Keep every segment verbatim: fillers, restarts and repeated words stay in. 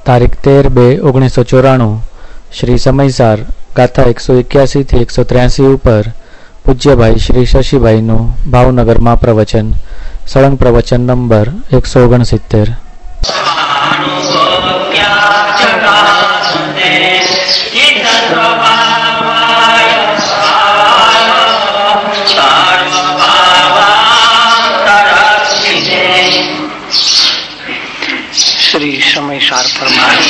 તારીખ તેર બે ઓગણીસો ચોરાણું શ્રી સમયસાર ગાથા એકસો એક્યાસી થી એકસો ત્ર્યાસી ઉપર પૂજ્યભાઈ શ્રી શશીભાઈનું ભાવનગરમાં પ્રવચન. સળંગ પ્રવચન નંબર એકસો ઓગણસિત્તેર. શ્રી સમયસાર પરમાર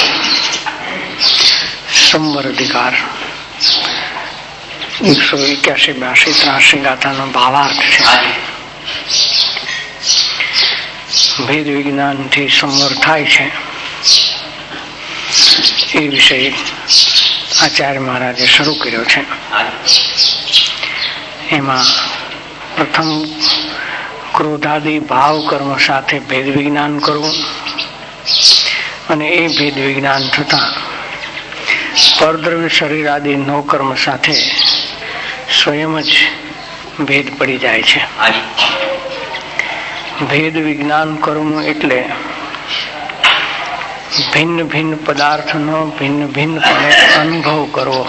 સંવર અધિકાર એકસો એક્યાસી બ્યાસી ત્રાસી ગાથાનો ભાવાર્થ છે. ભેદ વિજ્ઞાન થી સંવર થાય છે એ વિષય આચાર્ય મહારાજે શરૂ કર્યો છે. એમાં પ્રથમ ક્રોધાદી ભાવ કર્મ સાથે ભેદ વિજ્ઞાન કરવું અને એ ભેદ વિજ્ઞાન થતા પરદ્રવ્ય શરીર આદિ નો કર્મ સાથે સ્વયં જ ભેદ પડી જાય છે. ભેદ વિજ્ઞાન કરવું એટલે ભિન્ન ભિન્ન પદાર્થનો ભિન્ન ભિન્નપણે અનુભવ કરવો.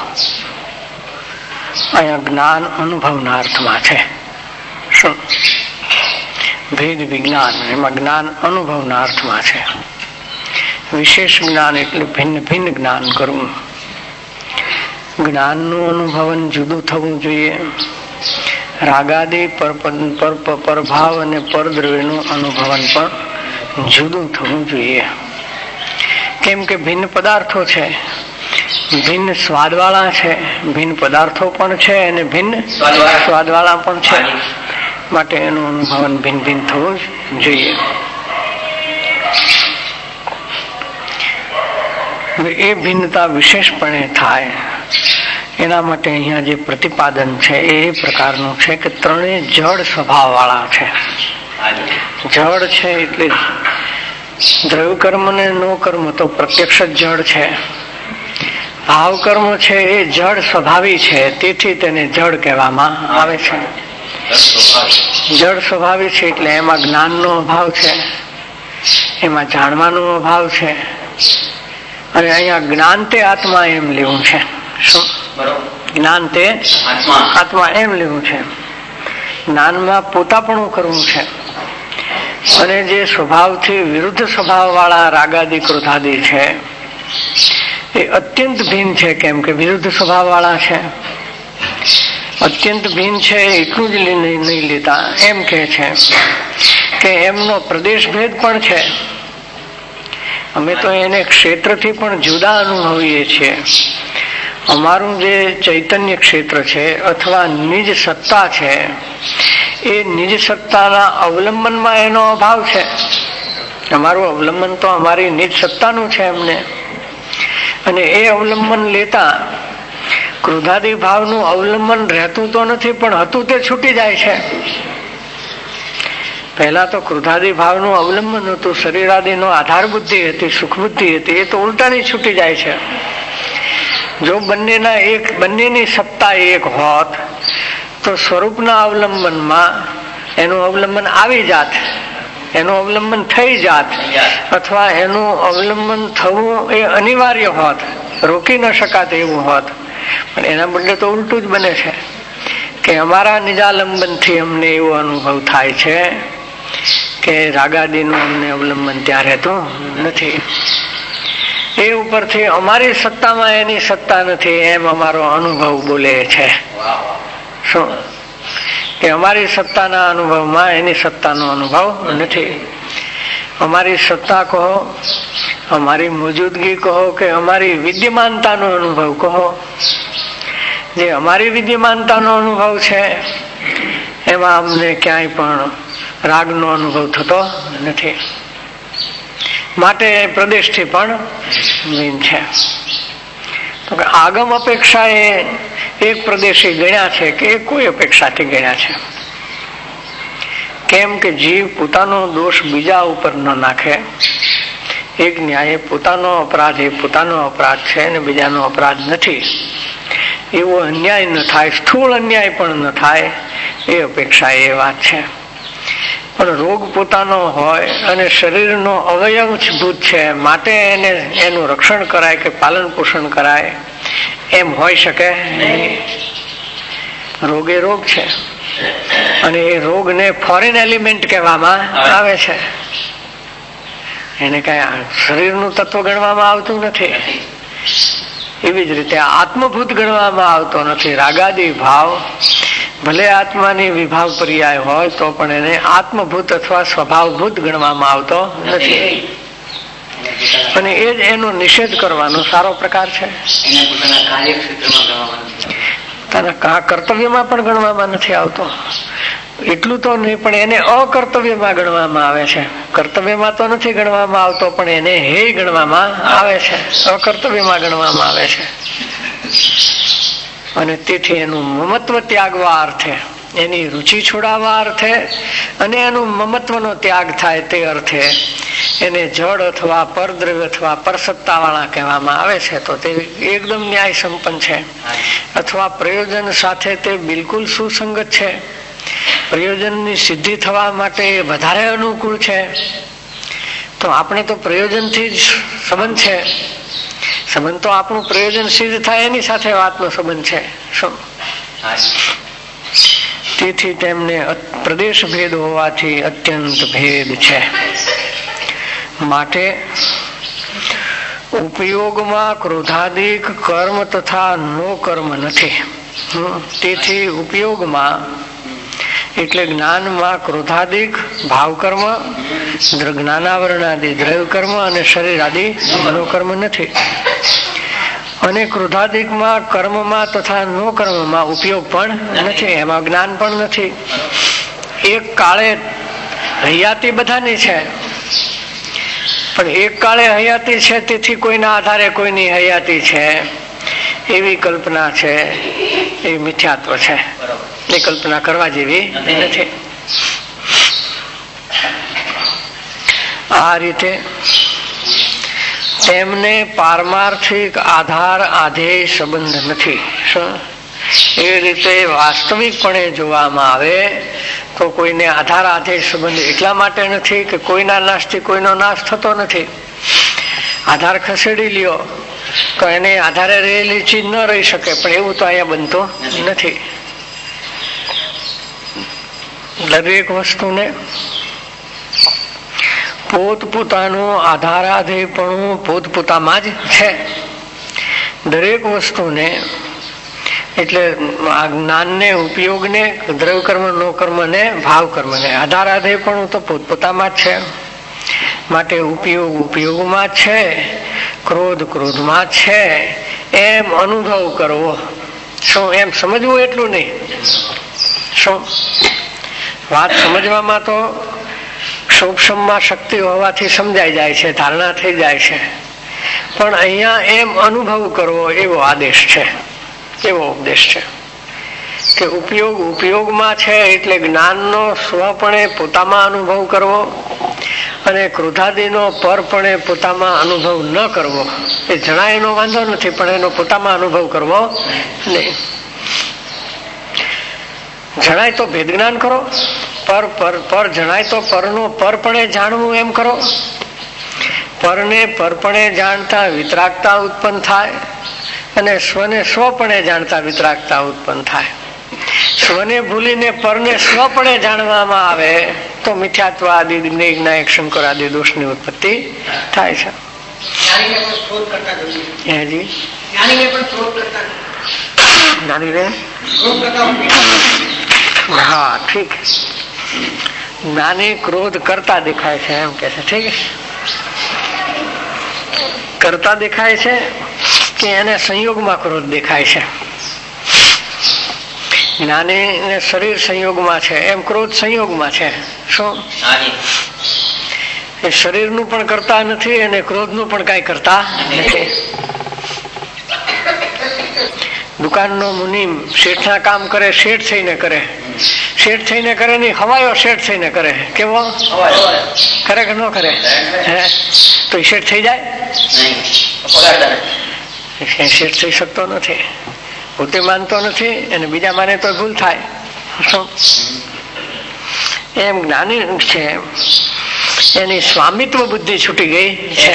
અહીંયા જ્ઞાન અનુભવના અર્થમાં છે. શું ભેદ વિજ્ઞાન એમાં જ્ઞાન અનુભવના અર્થમાં છે. વિશેષ જ્ઞાન એટલે ભિન્ન ભિન્ન જ્ઞાન કરવું. જ્ઞાનનું અનુભવન જુદું થવું જોઈએ. રાગાદી પરભાવ અને પરદ્રવ્યનું અનુભવન પણ જુદું થવું જોઈએ. કેમ કે ભિન્ન પદાર્થો છે, ભિન્ન સ્વાદવાળા છે, ભિન્ન પદાર્થો પણ છે અને ભિન્ન સ્વાદવાળા પણ છે. માટે એનું અનુભવન ભિન્ન ભિન્ન થવું જોઈએ. એ ભિન્નતા વિશેષપણે થાય એના માટે અહીંયા જે પ્રતિપાદન છે એ પ્રકારનું છે કે ત્રણેય જડ સ્વભાવ વાળા છે. જડ છે એટલે દ્રવ્ય કર્મ ને નો કર્મ તો પ્રત્યક્ષ જ જડ છે. ભાવ કર્મ છે એ જડ સ્વભાવી છે, તેથી તેને જડ કહેવામાં આવે છે. જડ સ્વભાવી છે એટલે એમાં જ્ઞાનનો અભાવ છે, એમાં જાણવાનો અભાવ છે. અને અહીંયા જ્ઞાન તે આત્મા એમ લેવું છે. શું જ્ઞાન તે આત્મા એમ લેવું છે. જ્ઞાનમાં પોતાપણું કરવું છે. અને જે સ્વભાવથી વિરુદ્ધ સ્વભાવ વાળા રાગાદી ક્રોધાદી છે એ અત્યંત ભિન્ન છે. કેમ કે વિરુદ્ધ સ્વભાવ વાળા છે, અત્યંત ભિન્ન છે. એટલું જ નહીં લેતા એમ કે છે કે એમનો પ્રદેશ ભેદ પણ છે. અમે તો એને ક્ષેત્રથી પણ જુદા અનુભવીએ છીએ. અમારું જે ચૈતન્ય ક્ષેત્ર છે અથવા નિજ સત્તા છે એ નિજ સત્તાના અવલંબનમાં એનો અભાવ છે. અમારું અવલંબન તો અમારી નિજ સત્તાનું છે એમને. અને એ અવલંબન લેતા ક્રોધાદી ભાવનું અવલંબન રહેતું તો નથી, પણ હતું તે છૂટી જાય છે. પહેલા તો ક્રોધાદી ભાવનું અવલંબન હતું, શરીરાદિનો આધાર બુદ્ધિ હતી, સુખ બુદ્ધિ હતી, એ તો ઉલટાની છૂટી જાય છે. જો બંનેના એક બંનેની સત્તા એક હોત તો સ્વરૂપના અવલંબનમાં એનું અવલંબન આવી જાત, એનું અવલંબન થઈ જાત, અથવા એનું અવલંબન થવું એ અનિવાર્ય હોત, રોકી ન શકાત એવું હોત. પણ એના બદલે તો ઉલટું જ બને છે કે અમારા નિજાલંબનથી અમને એવો અનુભવ થાય છે કે રાગાદીનું અમને અવલંબન ત્યાં રહેતું નથી. એ ઉપરથી અમારી સત્તામાં એની સત્તા નથી એમ અમારો અનુભવ બોલે છે. શું કે અમારી સત્તાના અનુભવમાં એની સત્તાનો અનુભવ નથી. અમારી સત્તા કહો, અમારી મોજૂદગી કહો કે અમારી વિદ્યમાનતાનો અનુભવ કહો, જે અમારી વિદ્યમાનતાનો અનુભવ છે એમાં અમને ક્યાંય પણ રાગનો અનુભવ થતો નથી. માટે પ્રદેશથી પણ ભિન્ન છે. તો કે આગમ અપેક્ષા એ એક પ્રદેશી ગણ્યા છે કે એ કોઈ અપેક્ષાથી ગણ્યા છે. કેમ કે જીવ પોતાનો દોષ બીજા ઉપર ન નાખે. એક ન્યાય પોતાનો અપરાધ એ પોતાનો અપરાધ છે અને બીજાનો અપરાધ નથી, એવો અન્યાય ન થાય, સ્થૂળ અન્યાય પણ ન થાય, એ અપેક્ષા એ વાત છે. પણ રોગ પોતાનો હોય અને શરીરનો અવયવભૂત છે, માટે એને એનું રક્ષણ કરાય કે પાલન પોષણ કરાય એમ હોઈ શકે નહીં. રોગ એ રોગ છે અને એ રોગને ફોરેન એલિમેન્ટ કહેવામાં આવે છે. એને કઈ શરીરનું તત્વ ગણવામાં આવતું નથી. એવી જ રીતે આત્મભૂત ગણવામાં આવતો નથી. રાગાદી ભાવ ભલે આત્માની વિભાવ પર્યાય હોય તો પણ એને આત્મભૂત અથવા સ્વભાવભૂત ગણવામાં આવતો નથી. અને એ જ એનો નિષેધ કરવાનો સારો પ્રકાર છે. કર્તવ્યમાં પણ ગણવામાં નથી આવતો. એટલું તો નહીં, પણ એને અકર્તવ્યમાં ગણવામાં આવે છે. કર્તવ્યમાં તો નથી ગણવામાં આવતો, પણ એને હે ગણવામાં આવે છે, અકર્તવ્યમાં ગણવામાં આવે છે. અને તેથી એનું મમત્વ ત્યાગવા અર્થે, એની રુચિ છોડાવવા અર્થે અને એનું મમત્વનો ત્યાગ થાય તે અર્થે એને જડ અથવા પરદ્રવ્ય અથવા પરસત્તા વાળા કહેવામાં આવે છે. તો તે એકદમ ન્યાય સંપન્ન છે. અથવા પ્રયોજન સાથે તે બિલકુલ સુસંગત છે. પ્રયોજનની સિદ્ધિ થવા માટે વધારે અનુકૂળ છે. તો આપણે તો પ્રયોજનથી જ સંબંધ છે. સંબંધ તો આપણું પ્રયોજન સિદ્ધ થાય એની સાથે વાતનો સંબંધ છે. શું? તેથી તેમને પ્રદેશ ભેદ હોવાથી અત્યંત ભેદ છે. માટે ઉપયોગમાં ક્રોધાદિક કર્મ તથા નો કર્મ નથી. તેથી ઉપયોગમાં એટલે જ્ઞાનમાં ક્રોધાદિક ભાવ કર્મ, જ્ઞાનાવરણાદિ દ્રવ્ય કર્મ અને શરીર આદિ નો કર્મ નથી. અને ક્રોધાદિકમાં કર્મમાં તથા નો કર્મમાં ઉપયોગ પણ નથી, એમાં જ્ઞાન પણ નથી. એક કાળે હયાતી બધાની છે, પણ એક કાળે હયાતી છે તેથી કોઈના આધારે કોઈની હયાતી છે એવી કલ્પના છે, એ મિથ્યાત્વ છે. એ કલ્પના કરવા જેવી નથી. આ રીતે તેમને પારમાર્થિક આધાર આધેય સંબંધ નથી. એ રીતે વાસ્તવિકપણે જોવામાં આવે તો કોઈને આધાર આધેય સંબંધ એટલા માટે નથી કે કોઈના નાશથી કોઈનો નાશ થતો નથી. આધાર ખસેડી લ્યો તો એને આધારે રહેલી ચીજ ન રહી શકે, પણ એવું તો અહીંયા બનતું નથી. દરેક વસ્તુને પોતપોતાનું આધારાધેયપણું પોતપોતામાં જ છે. દરેક વસ્તુને એટલે આ જ્ઞાનને, ઉપયોગને, દ્રવ્ય કર્મ, નો કર્મ ને ભાવ કર્મ ને આધારાધેયપણું તો પોતપોતામાં જ છે. માટે ઉપયોગ ઉપયોગમાં છે, ક્રોધ ક્રોધમાં છે એમ અનુભવ કરવો. શું એમ સમજવું? એટલું નહીં. શું વાત સમજવામાં તો સૂક્ષ્મમાં શક્તિ હોવાથી સમજાઈ જાય છે, ધારણા થઈ જાય છે. પણ અહીંયા એમ અનુભવ કરવો એવો આદેશ છે, એવો ઉપદેશ છે કે ઉપયોગ ઉપયોગમાં છે એટલે જ્ઞાનનો સ્વપણે પોતામાં અનુભવ કરવો અને ક્રોધાદિનો પરપણે પોતામાં અનુભવ ન કરવો. એ જણાય એનો વાંધો નથી, પણ એનો પોતામાં અનુભવ કરવો નહીં. જણાય તો ભેદ જ્ઞાન કરો, પર પર પર જણાય તો પરનો પરપણે જાણવું એમ કરો. પરને પરપણે જાણતા વિતરાગતા ઉત્પન્ન થાય અને સ્વને સ્વપણે જાણતા વિતરાગતા ઉત્પન્ન થાય. સ્વને ભૂલીને પરને સ્વપણે જાણવામાં આવે તો મિથ્યાત્વ આદિ નિર્ણાયક શંકર આદિ દોષની ઉત્પત્તિ થાય છે. હા, ઠીક. જ્ઞાની ક્રોધ કરતા દેખાય છે એમ કે છે. ઠીક, કરતા દેખાય છે કે એને સંયોગમાં ક્રોધ દેખાય છે. જ્ઞાની ને શરીર સંયોગમાં છે એમ ક્રોધ સંયોગમાં છે. શું એ શરીરનું પણ કરતા નથી અને ક્રોધનું પણ કઈ કરતા નથી. દુકાનનો મુનિમ શેઠના કામ કરે, શેઠ થઈને કરે. શેઠ થઈને કરે નહીં, હવાયો શેઠ થઈને કરે. કેવો કરે કે ન કરે? હે તો એ શેઠ થઈ જાય? શેઠ થઈ શકતો નથી. પોતે માનતો નથી અને બીજા માને તો ભૂલ થાય. એમ જ્ઞાની છે એની સ્વામિત્વ બુદ્ધિ છૂટી ગઈ છે.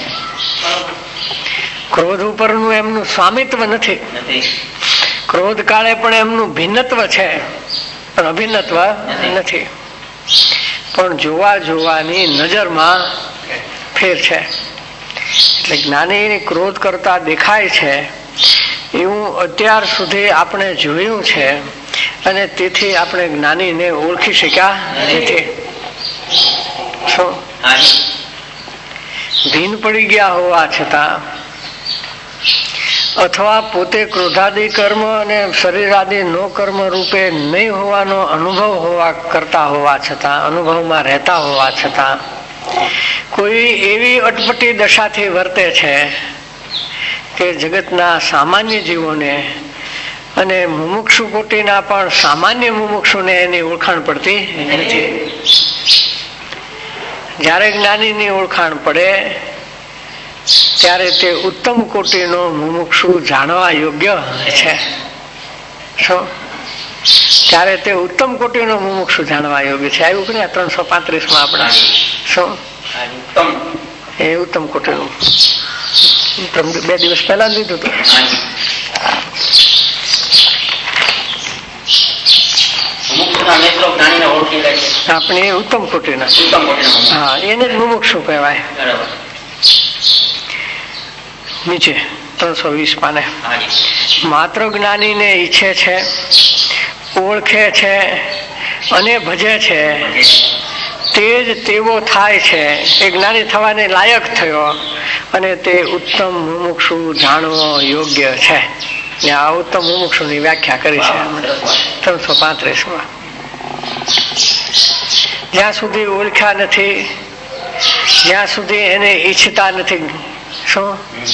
ક્રોધ ઉપરનું એમનું સ્વામિત્વ નથી. ક્રોધ કાળે પણ એમનું ભિન્નત્વ છે પણ અભિન્નત્વ નથી. પણ જોવા જોવાની નજરમાં ફેર છે. એટલે જ્ઞાની ક્રોધ કરતા દેખાય છે એવું અત્યાર સુધી આપણે જોયું છે અને તેથી આપણે જ્ઞાનીને ઓળખી શક્યા નથી. શું ભીન પડી ગયા હોવા છતાં અથવા પોતે ક્રોધાદિ કર્મ અને શરીરાદિ નો કર્મ રૂપે નહીં હોવાનો અનુભવ હોવા કરતા હોવા છતાં અનુભવમાં રહેતા હોવા છતાં કોઈ એવી અટપટી દશાથી વર્તે છે કે જગતના સામાન્ય જીવોને અને મુમુક્ષુ કોટીના પણ સામાન્ય મુમુક્ષુને એની ઓળખાણ પડતી નથી. જ્યારે જ્ઞાનીની ઓળખાણ પડે ત્યારે તે ઉત્તમ કોટીનો મુમુક્ષુ જાણવા યોગ્ય છે. શું ત્યારે તે ઉત્તમ કોટીનો મુમુક્ષુ જાણવા યોગ્ય છે. આવ્યું કે ત્રણસો પાંત્રીસ માં આપણા શું એ ઉત્તમ કોટીનું બે દિવસ પહેલા લીધું હતું. આપણે ઉત્તમ કોટીના હા એને જ મુમુક્ષુ કહેવાય. નીચે ત્રણસો વીસ પાને માત્ર જ્ઞાનીને ઈચ્છે છે, ઓળખે છે અને ભજે છે તે જ તેવો થાય છે. એ જ્ઞાની થવાને લાયક થયો અને તે ઉત્તમ મુમુક્ષુ જાણવો યોગ્ય છે. આ ઉત્તમ મુમુક્ષુ ની વ્યાખ્યા કરી છે ત્રણસો પાંત્રીસ માં. જ્યાં સુધી ઓળખ્યા નથી, જ્યાં સુધી એને ઈચ્છતા નથી. શું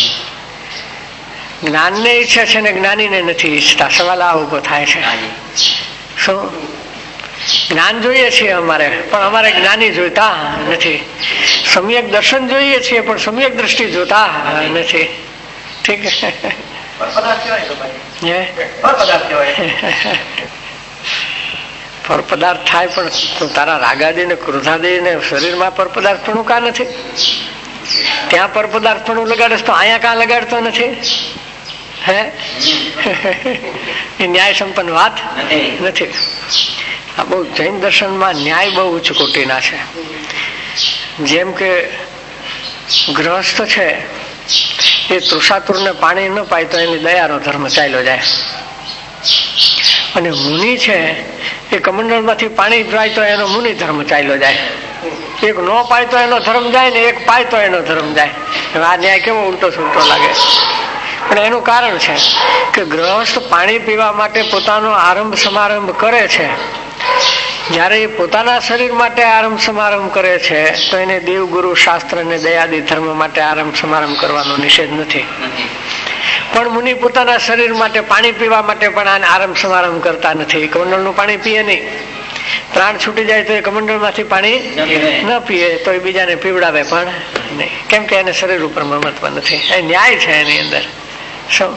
જ્ઞાન ને ઈચ્છે છે ને જ્ઞાનીને નથી ઈચ્છતા. સવાલ આ ઉભો થાય છે. શું જ્ઞાન જોઈએ છીએ અમારે પણ અમારે જ્ઞાની જોઈતા નથી. સમ્યક દર્શન જોઈએ છીએ પણ સમ્યક દ્રષ્ટિ જોતા નથી. ઠીક પર પદાર્થ થાય પણ તારા રાગાદી ને ક્રોધાદી ને શરીરમાં પર પદાર્થ પણ કા નથી. ત્યાં પર પદાર્થ પણ લગાડે તો અહીંયા કાં લગાડતો નથી. હે એ ન્યાય સંપન્ન વાત નથી. આ બહુ જૈન દર્શનમાં ન્યાય બહુ ઉચ્ચ કોટીના છે. જેમ કે ગૃહસ્થ છે એ તૃષાતુર ને પાણી ન પાય તો એની દયાનો ધર્મ ચાલ્યો જાય. અને મુનિ છે એ કમંડળ માંથી પાણી પાય તો એનો મુનિ ધર્મ ચાલ્યો જાય. એક નો પાય તો એનો ધર્મ જાય ને એક પાય તો એનો ધર્મ જાય. આ ન્યાય કેવો ઉલટો સુલટો લાગે. પણ એનું કારણ છે કે ગૃહસ્થ પાણી પીવા માટે પોતાનો આરંભ સમારંભ કરે છે. જયારે એ પોતાના શરીર માટે આરંભ સમારંભ કરે છે તો એને દેવગુરુ શાસ્ત્ર અને દયાદી ધર્મ માટે આરંભ સમારંભ કરવાનો નિષેધ નથી. પણ મુનિ પોતાના શરીર માટે પાણી પીવા માટે પણ આને આરંભ સમારંભ કરતા નથી. કમંડળ નું પાણી પીએ નહીં. પ્રાણ છૂટી જાય તો એ કમંડળ માંથી પાણી ન પીએ તો એ બીજાને પીવડાવે પણ નહીં. કેમ કે એને શરીર ઉપર મહત્વ નથી. એ ન્યાય છે એની અંદર. શું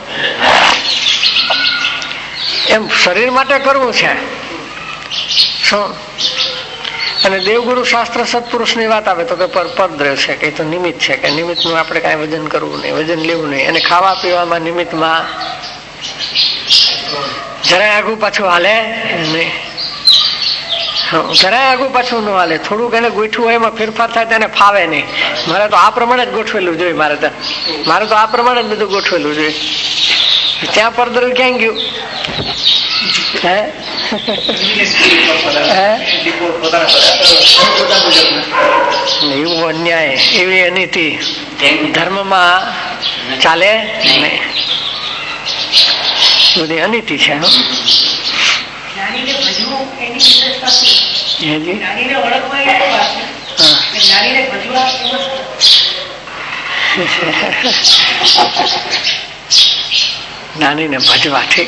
એમ શરીર માટે કરવું છે. શું અને દેવગુરુ શાસ્ત્ર સત્પુરુષ ની વાત આવે તો કે પરદ્રવ્ય છે કે તો નિમિત્ત છે કે નિમિત્ત નું આપણે કઈ વજન કરવું નહીં, વજન લેવું નહીં. અને ખાવા પીવામાં નિમિત્તમાં જરાય આગું પાછું હાલે નહીં. જરાય આગું પાછું ન હાલે. થોડુંક એને ગોઠવું હોય એમાં ફેરફાર થાય તેને ફાવે નહીં. મારે તો આ પ્રમાણે જ ગોઠવેલું જોઈએ. મારે તો મારે તો આ પ્રમાણે જ બધું ગોઠવેલું જોઈએ. ત્યાં પરદ્રવ્ય ક્યાં ગયું? હે એવું અન્યાય એવી અનીતિ ધર્મમાં ચાલે નહીં. બધી અનીતિ છે. જ્ઞાનીને ભજવા ઠીક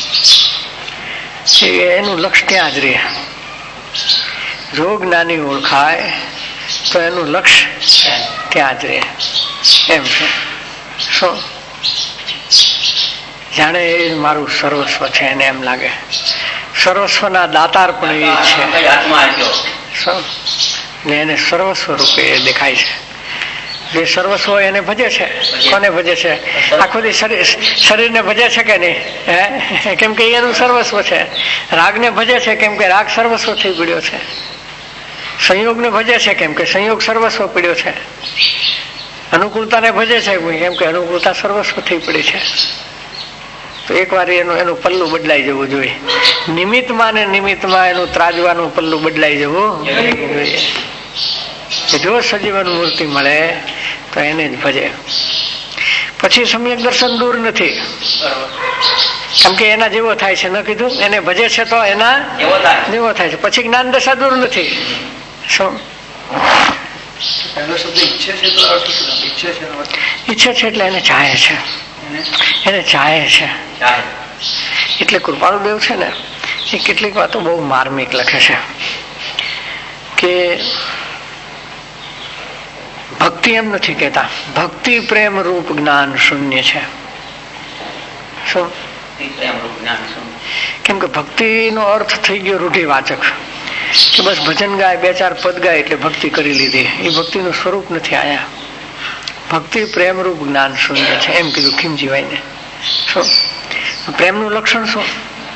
એનું લક્ષ્ય ત્યાં જ રહે. જો જ્ઞાની ઓળખાય તો એનું લક્ષ્ય ત્યાં જ રહે. એમ છે. શું જાણે એ મારું સર્વસ્વ છે એને એમ લાગે. સર્વસ્વના દાતાર પણ એ છે, એને સર્વસ્વ રૂપે દેખાય છે. જે સર્વસ્વ એને ભજે છે. કોને ભજે છે? આખો દી શરીર શરીરને ભજે છે કે નહીં? હે, કેમ કે એનું સર્વસ્વ છે. રાગને ભજે છે કેમ કે રાગ સર્વસ્વ થઈ પડ્યો છે. સંયોગને ભજે છે કેમ કે સંયોગ સર્વસ્વ પડ્યો છે. અનુકૂળતાને ભજે છે કેમ કે અનુકૂળતા સર્વસ્વ થઈ પડી છે. તો એક વાર એનું એનું પલ્લું બદલાઈ જવું જોઈએ. નિમિત્તમાં ને નિમિત્તમાં એનું ત્રાજવાનું પલ્લું બદલાઈ જવું જોઈએ. જો સજીવન મૂર્તિ મળે તો એને જ ભજે. પછી સમ્યક દર્શન દૂર નથી, કેમ કે એના જેવો થાય છે. ન કીધું એને ભજે છે તો એના જેવો થાય છે. પછી જ્ઞાન દશા દૂર નથી. શું ઈચ્છે છે? એટલે એને ચાહે છે, એને ચાહે છે. એટલે કૃપાળુદેવ છે ને એ કેટલીક વાતો બહુ માર્મિક લખે છે કે ભક્તિ એમ નથી કેતા, ભક્તિ પ્રેમ રૂપ જ્ઞાન શૂન્ય છે. શું? કેમ કે ભક્તિ નો અર્થ થઈ ગયો રૂઢિવાચક, કે બસ ભજન ગાય, બે ચાર પદ ગાય એટલે ભક્તિ કરી લીધી. એ ભક્તિનું સ્વરૂપ નથી આયા. ભક્તિ પ્રેમ રૂપ જ્ઞાન શૂન્ય છે એમ કીધું ખીમજીભાઈ ને. શું પ્રેમનું લક્ષણ? શું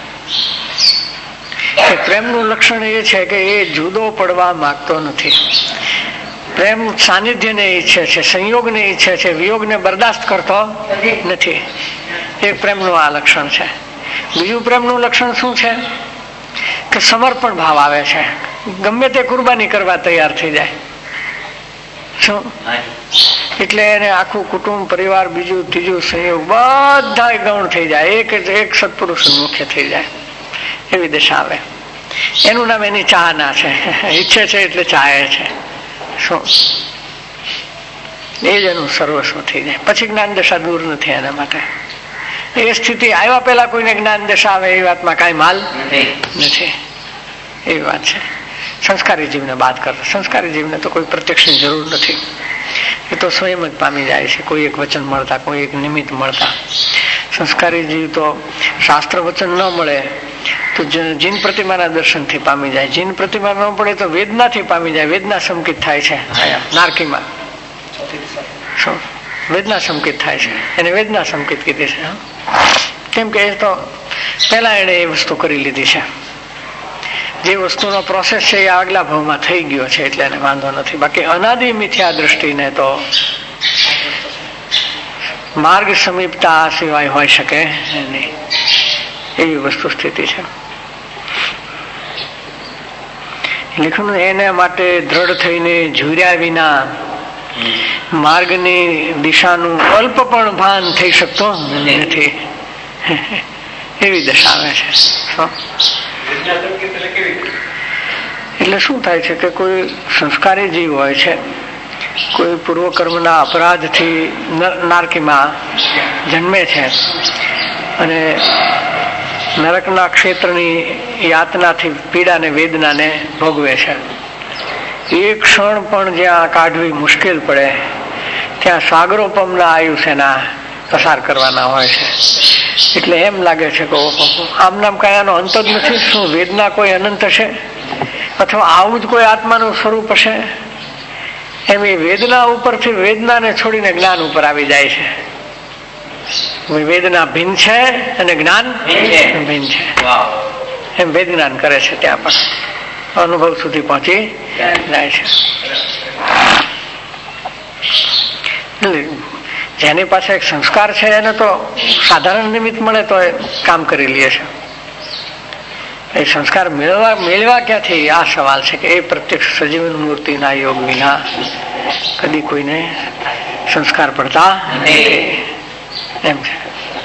પ્રેમનું લક્ષણ? એ છે કે એ જુદો પડવા માંગતો નથી. પ્રેમ સાનિધ્યને ઈચ્છે છે, સંયોગને ઈચ્છે છે, વિયોગને બરદાસ્ત કરતો નથી. એક પ્રેમનું આ લક્ષણ છે. બીજું પ્રેમનું લક્ષણ શું છે? કે સમર્પણ ભાવ આવે છે, ગમે તે કુરબાની કરવા તૈયાર થઈ જાય. શું? એટલે એને આખું કુટુંબ, પરિવાર, બીજું ત્રીજું સંયોગ બધા ગૌણ થઈ જાય, એક એક સત્પુરુષ મુખ્ય થઈ જાય, એવી દશા આવે. એનું નામ એની ચાહના છે. ઈચ્છે છે એટલે ચાહે છે. શું? એ જ એનું સર્વસ્વ થઈ જાય. પછી જ્ઞાન દશા દૂર નથી એના માટે. એ સ્થિતિ આવ્યા પહેલા કોઈને જ્ઞાન દશા આવે એ વાતમાં કઈ માલ નથી. એવી વાત છે. સંસ્કારી જીવને બાદ કરતા. સંસ્કારી જીવને તો કોઈ પ્રત્યક્ષની જરૂર નથી. એ તો સ્વયં જ પામી જાય છે, કોઈ એક વચન મળતા, કોઈ એક નિમિત્ત મળતા. સંસ્કારી જીવ તો શાસ્ત્ર વચન ન મળે તો જીન પ્રતિમાના દર્શનથી પામી જાય. જીન પ્રતિમા ન પડે તો વેદનાથી પામી જાય. વેદના સંકિત થાય છે નારકીમાં. શું? વેદના સંકિત થાય છે. એને વેદના સંકિત કીધી છે. કેમ કે એ તો પહેલા એને એ વસ્તુ કરી લીધી છે. જે વસ્તુનો પ્રોસેસ છે એ આગલા ભાવમાં થઈ ગયો છે એટલે એને વાંધો નથી. બાકી અનાદિ મિથ્યા દ્રષ્ટિને તો માર્ગ સમીપતા સિવાય હોઈ શકે નહીં, એવી વસ્તુ સ્થિતિ છે. લેખન એના માટે દ્રઢ થઈને ઝૂર્યા વિના માર્ગની દિશાનું અલ્પ પણ ભાન થઈ શકતો નથી, એવી દશા આવે છે. એટલે શું થાય છે કે કોઈ સંસ્કારી જીવ હોય છે, કોઈ પૂર્વકર્મના અપરાધથી નારકીમાં જન્મે છે અને નરકના ક્ષેત્રની યાતનાથી પીડાને વેદનાને ભોગવે છે. એક ક્ષણ પણ જ્યાં કાઢવી મુશ્કેલ પડે ત્યાં સાગરોપમના આયુષ્યના પસાર કરવાના હોય છે. એટલે એમ લાગે છે કે આમ નામ કઈ આનો અંત જ નથી. શું વેદના કોઈ અનંત હશે અથવા આવું જ કોઈ આત્માનું સ્વરૂપ હશે? એમ એ વેદના ઉપરથી વેદનાને છોડીને જ્ઞાન ઉપર આવી જાય છે. વેદના ભિન્ન છે અને જ્ઞાન ભિન્ન છે એમ વેદ જ્ઞાન કરે છે. ત્યાં પણ અનુભવ સુધી પહોંચી જાય છે. જેની પાસે એક સંસ્કાર છે એને તો સાધારણ નિમિત્ત મળે તો એ કામ કરી લે છે. એ સંસ્કાર મેળવા મેળવા ક્યાંથી? આ સવાલ છે કે એ પ્રત્યક્ષ સજીવન મૂર્તિના યોગ વિના કદી કોઈને સંસ્કાર પડતા એમ છે.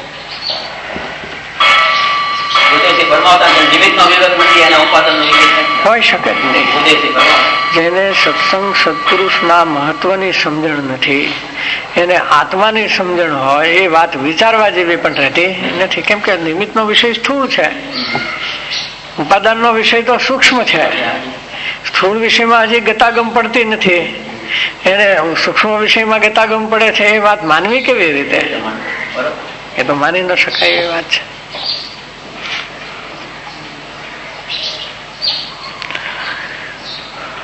હોય શકે જ નહીં. જેને સત્સંગ સત્પુરુષના મહત્વની સમજણ નથી એને આત્માની સમજણ હોય એ વાત વિચારવા જેવી પણ રહેતી નથી. કેમ કે નિમિત્તનો વિષય સ્થૂળ છે, ઉપાદાનનો વિષય તો સૂક્ષ્મ છે. સ્થૂળ વિષયમાં હજી ગતાગમ પડતી નથી, એને સૂક્ષ્મ વિષયમાં ગતાગમ પડે છે. એ વાત માનવી કેવી રીતે? એ તો માની ન શકાય એવી વાત છે.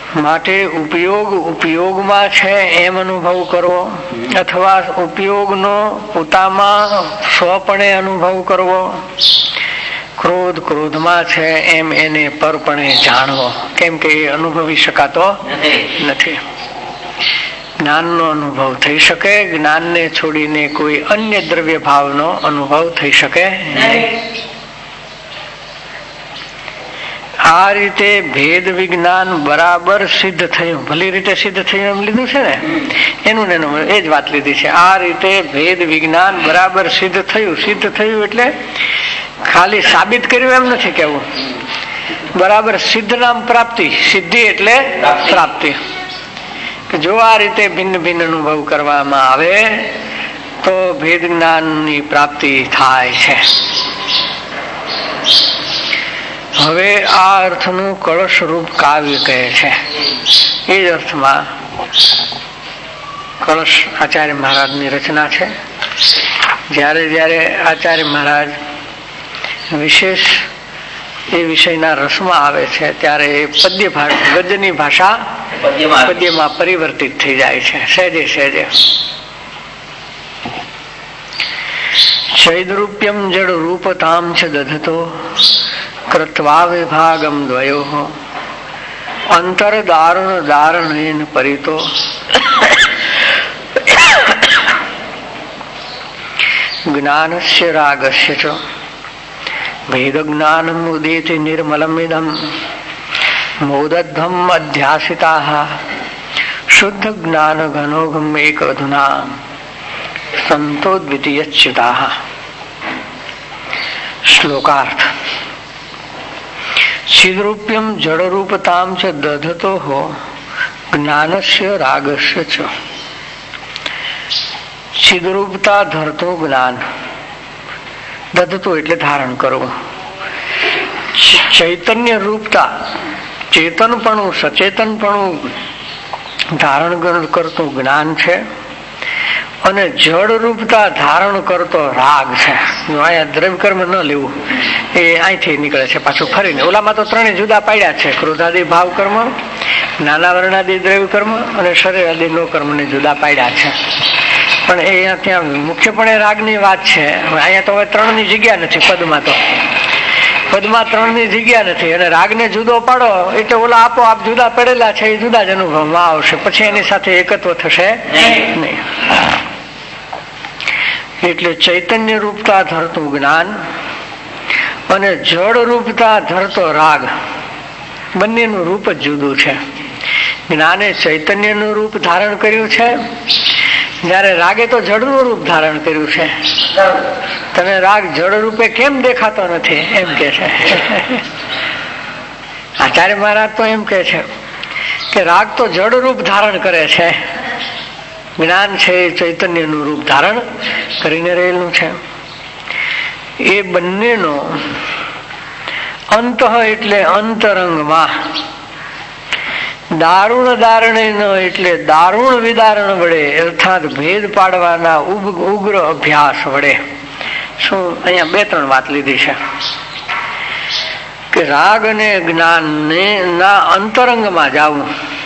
માટે ઉપયોગ ઉપયોગમાં છે એમ અનુભવ કરવો, અથવા ઉપયોગનો પોતામાં સ્વપણે અનુભવ કરવો. ક્રોધ ક્રોધમાં છે એમ એને પરપણે જાણવો, કેમ કે એ અનુભવી શકાતો નથી. જ્ઞાનનો અનુભવ થઈ શકે, જ્ઞાનને છોડીને કોઈ અન્ય દ્રવ્ય ભાવનો અનુભવ થઈ શકે નહીં. આ રીતે ભેદ વિજ્ઞાન બરાબર સિદ્ધ થયું. ભલી રીતે સિદ્ધ થયું એમ લીધું છે ને, એનું ને એનું એ જ વાત લીધી છે. આ રીતે ભેદ વિજ્ઞાન બરાબર સિદ્ધ થયું. સિદ્ધ થયું એટલે ખાલી સાબિત કર્યું એમ નથી કેવું. બરાબર સિદ્ધ નામ પ્રાપ્તિ. સિદ્ધિ એટલે પ્રાપ્તિ. જો આ રીતે ભિન્ન ભિન્ન અનુભવ કરવામાં આવે તો ભેદ જ્ઞાનની પ્રાપ્તિ થાય છે. હવે આ અર્થનું કળશ રૂપ કાવ્ય કહે છે. એ જ અર્થમાં કળશ આચાર્ય મહારાજની રચના છે. જ્યારે જ્યારે આચાર્ય મહારાજ વિશેષ એ વિષયના રસમાં આવે છે ત્યારે એ પદ્ય ભાષા ગદ્યની ભાષા પદ્યમાં પરિવર્તિત થઈ જાય છે સહેજે સહેજે. ચૈદરૂપ્યમ જડ રૂપતામ છે દધતો કૃત્વા વિભાગમ દ્વયો અંતર દારુણ દારુણેન પરિતો જ્ઞાનસ્ય રાગસ્ય ચ ભેદ જ્ઞાનમ ઉદેતિ નિર્મલમિદમ મોદધ્વમ અધ્યાસિતા શુદ્ધ જ્ઞાન ઘનોઘમ એક અધુના સંતો દ્વિતીયચ્યુતા. શ્લોકાર્થ. ચિદરૂપ્યમ જડરૂપતામ ચ દધતો હો જ્ઞાનસ્ય રાગસ્ય ચ. ચિદરૂપતા ધરતો જ્ઞાન, દધતો એટલે ધારણ કરવું. ચૈતન્ય રૂપતા ચેતનપણું સચેતનપણું ધારણ કરતું જ્ઞાન છે. અને જડ રૂપતા ધારણ કરતો રાગ છે. અહીંયા દ્રવ્ય કર્મ ન લેવું, એ અહીંથી નીકળે છે પાછું ફરીને. ઓલામાં તો ત્રણેય જુદા પાડ્યા છે. ક્રોધાદી ભાવ કર્મ, નાના વર્ણાદી દ્રવ્ય કર્મ અને શરીર આદિ નો કર્મ ને જુદા પાડ્યા છે. પણ એ અહીંયા ત્યાં મુખ્યપણે રાગની વાત છે. અહીંયા તો હવે ત્રણ ની જગ્યા નથી પદમાં. તો પદમાં ત્રણ ની જગ્યા નથી અને રાગને જુદો પાડો એટલે ઓલા આપોઆપ જુદા પડેલા છે એ જુદા જ અનુભવમાં આવશે. પછી એની સાથે એકત્વ થશે નહીં. એટલે ચૈતન્ય રૂપતા ધરતું જ્ઞાન અને જળ રૂપતા ધરતો રાગ, બંનેનું રૂપ જ જુદું છે. જ્ઞાને ચૈતન્યનું રૂપ ધારણ કર્યું છે, જયારે રાગે તો જળનું રૂપ ધારણ કર્યું છે. તને રાગ જળ રૂપે કેમ દેખાતો નથી એમ કે છે. આચાર્ય મહારાજ તો એમ કે છે કે રાગ તો જળ રૂપ ધારણ કરે છે, જ્ઞાન છે એ ચૈતન્યનું રૂપ ધારણ કરીને રહેલું છે. એ બંનેનો અંત એટલે અંતરંગમાં, દારૂણ દારણે એટલે દારૂણ વિદારણ વડે અર્થાત ભેદ પાડવાના ઉગ્ર અભ્યાસ વડે. શું અહીંયા બે ત્રણ વાત લીધી છે કે રાગ અને જ્ઞાન ને ના અંતરંગમાં જવું.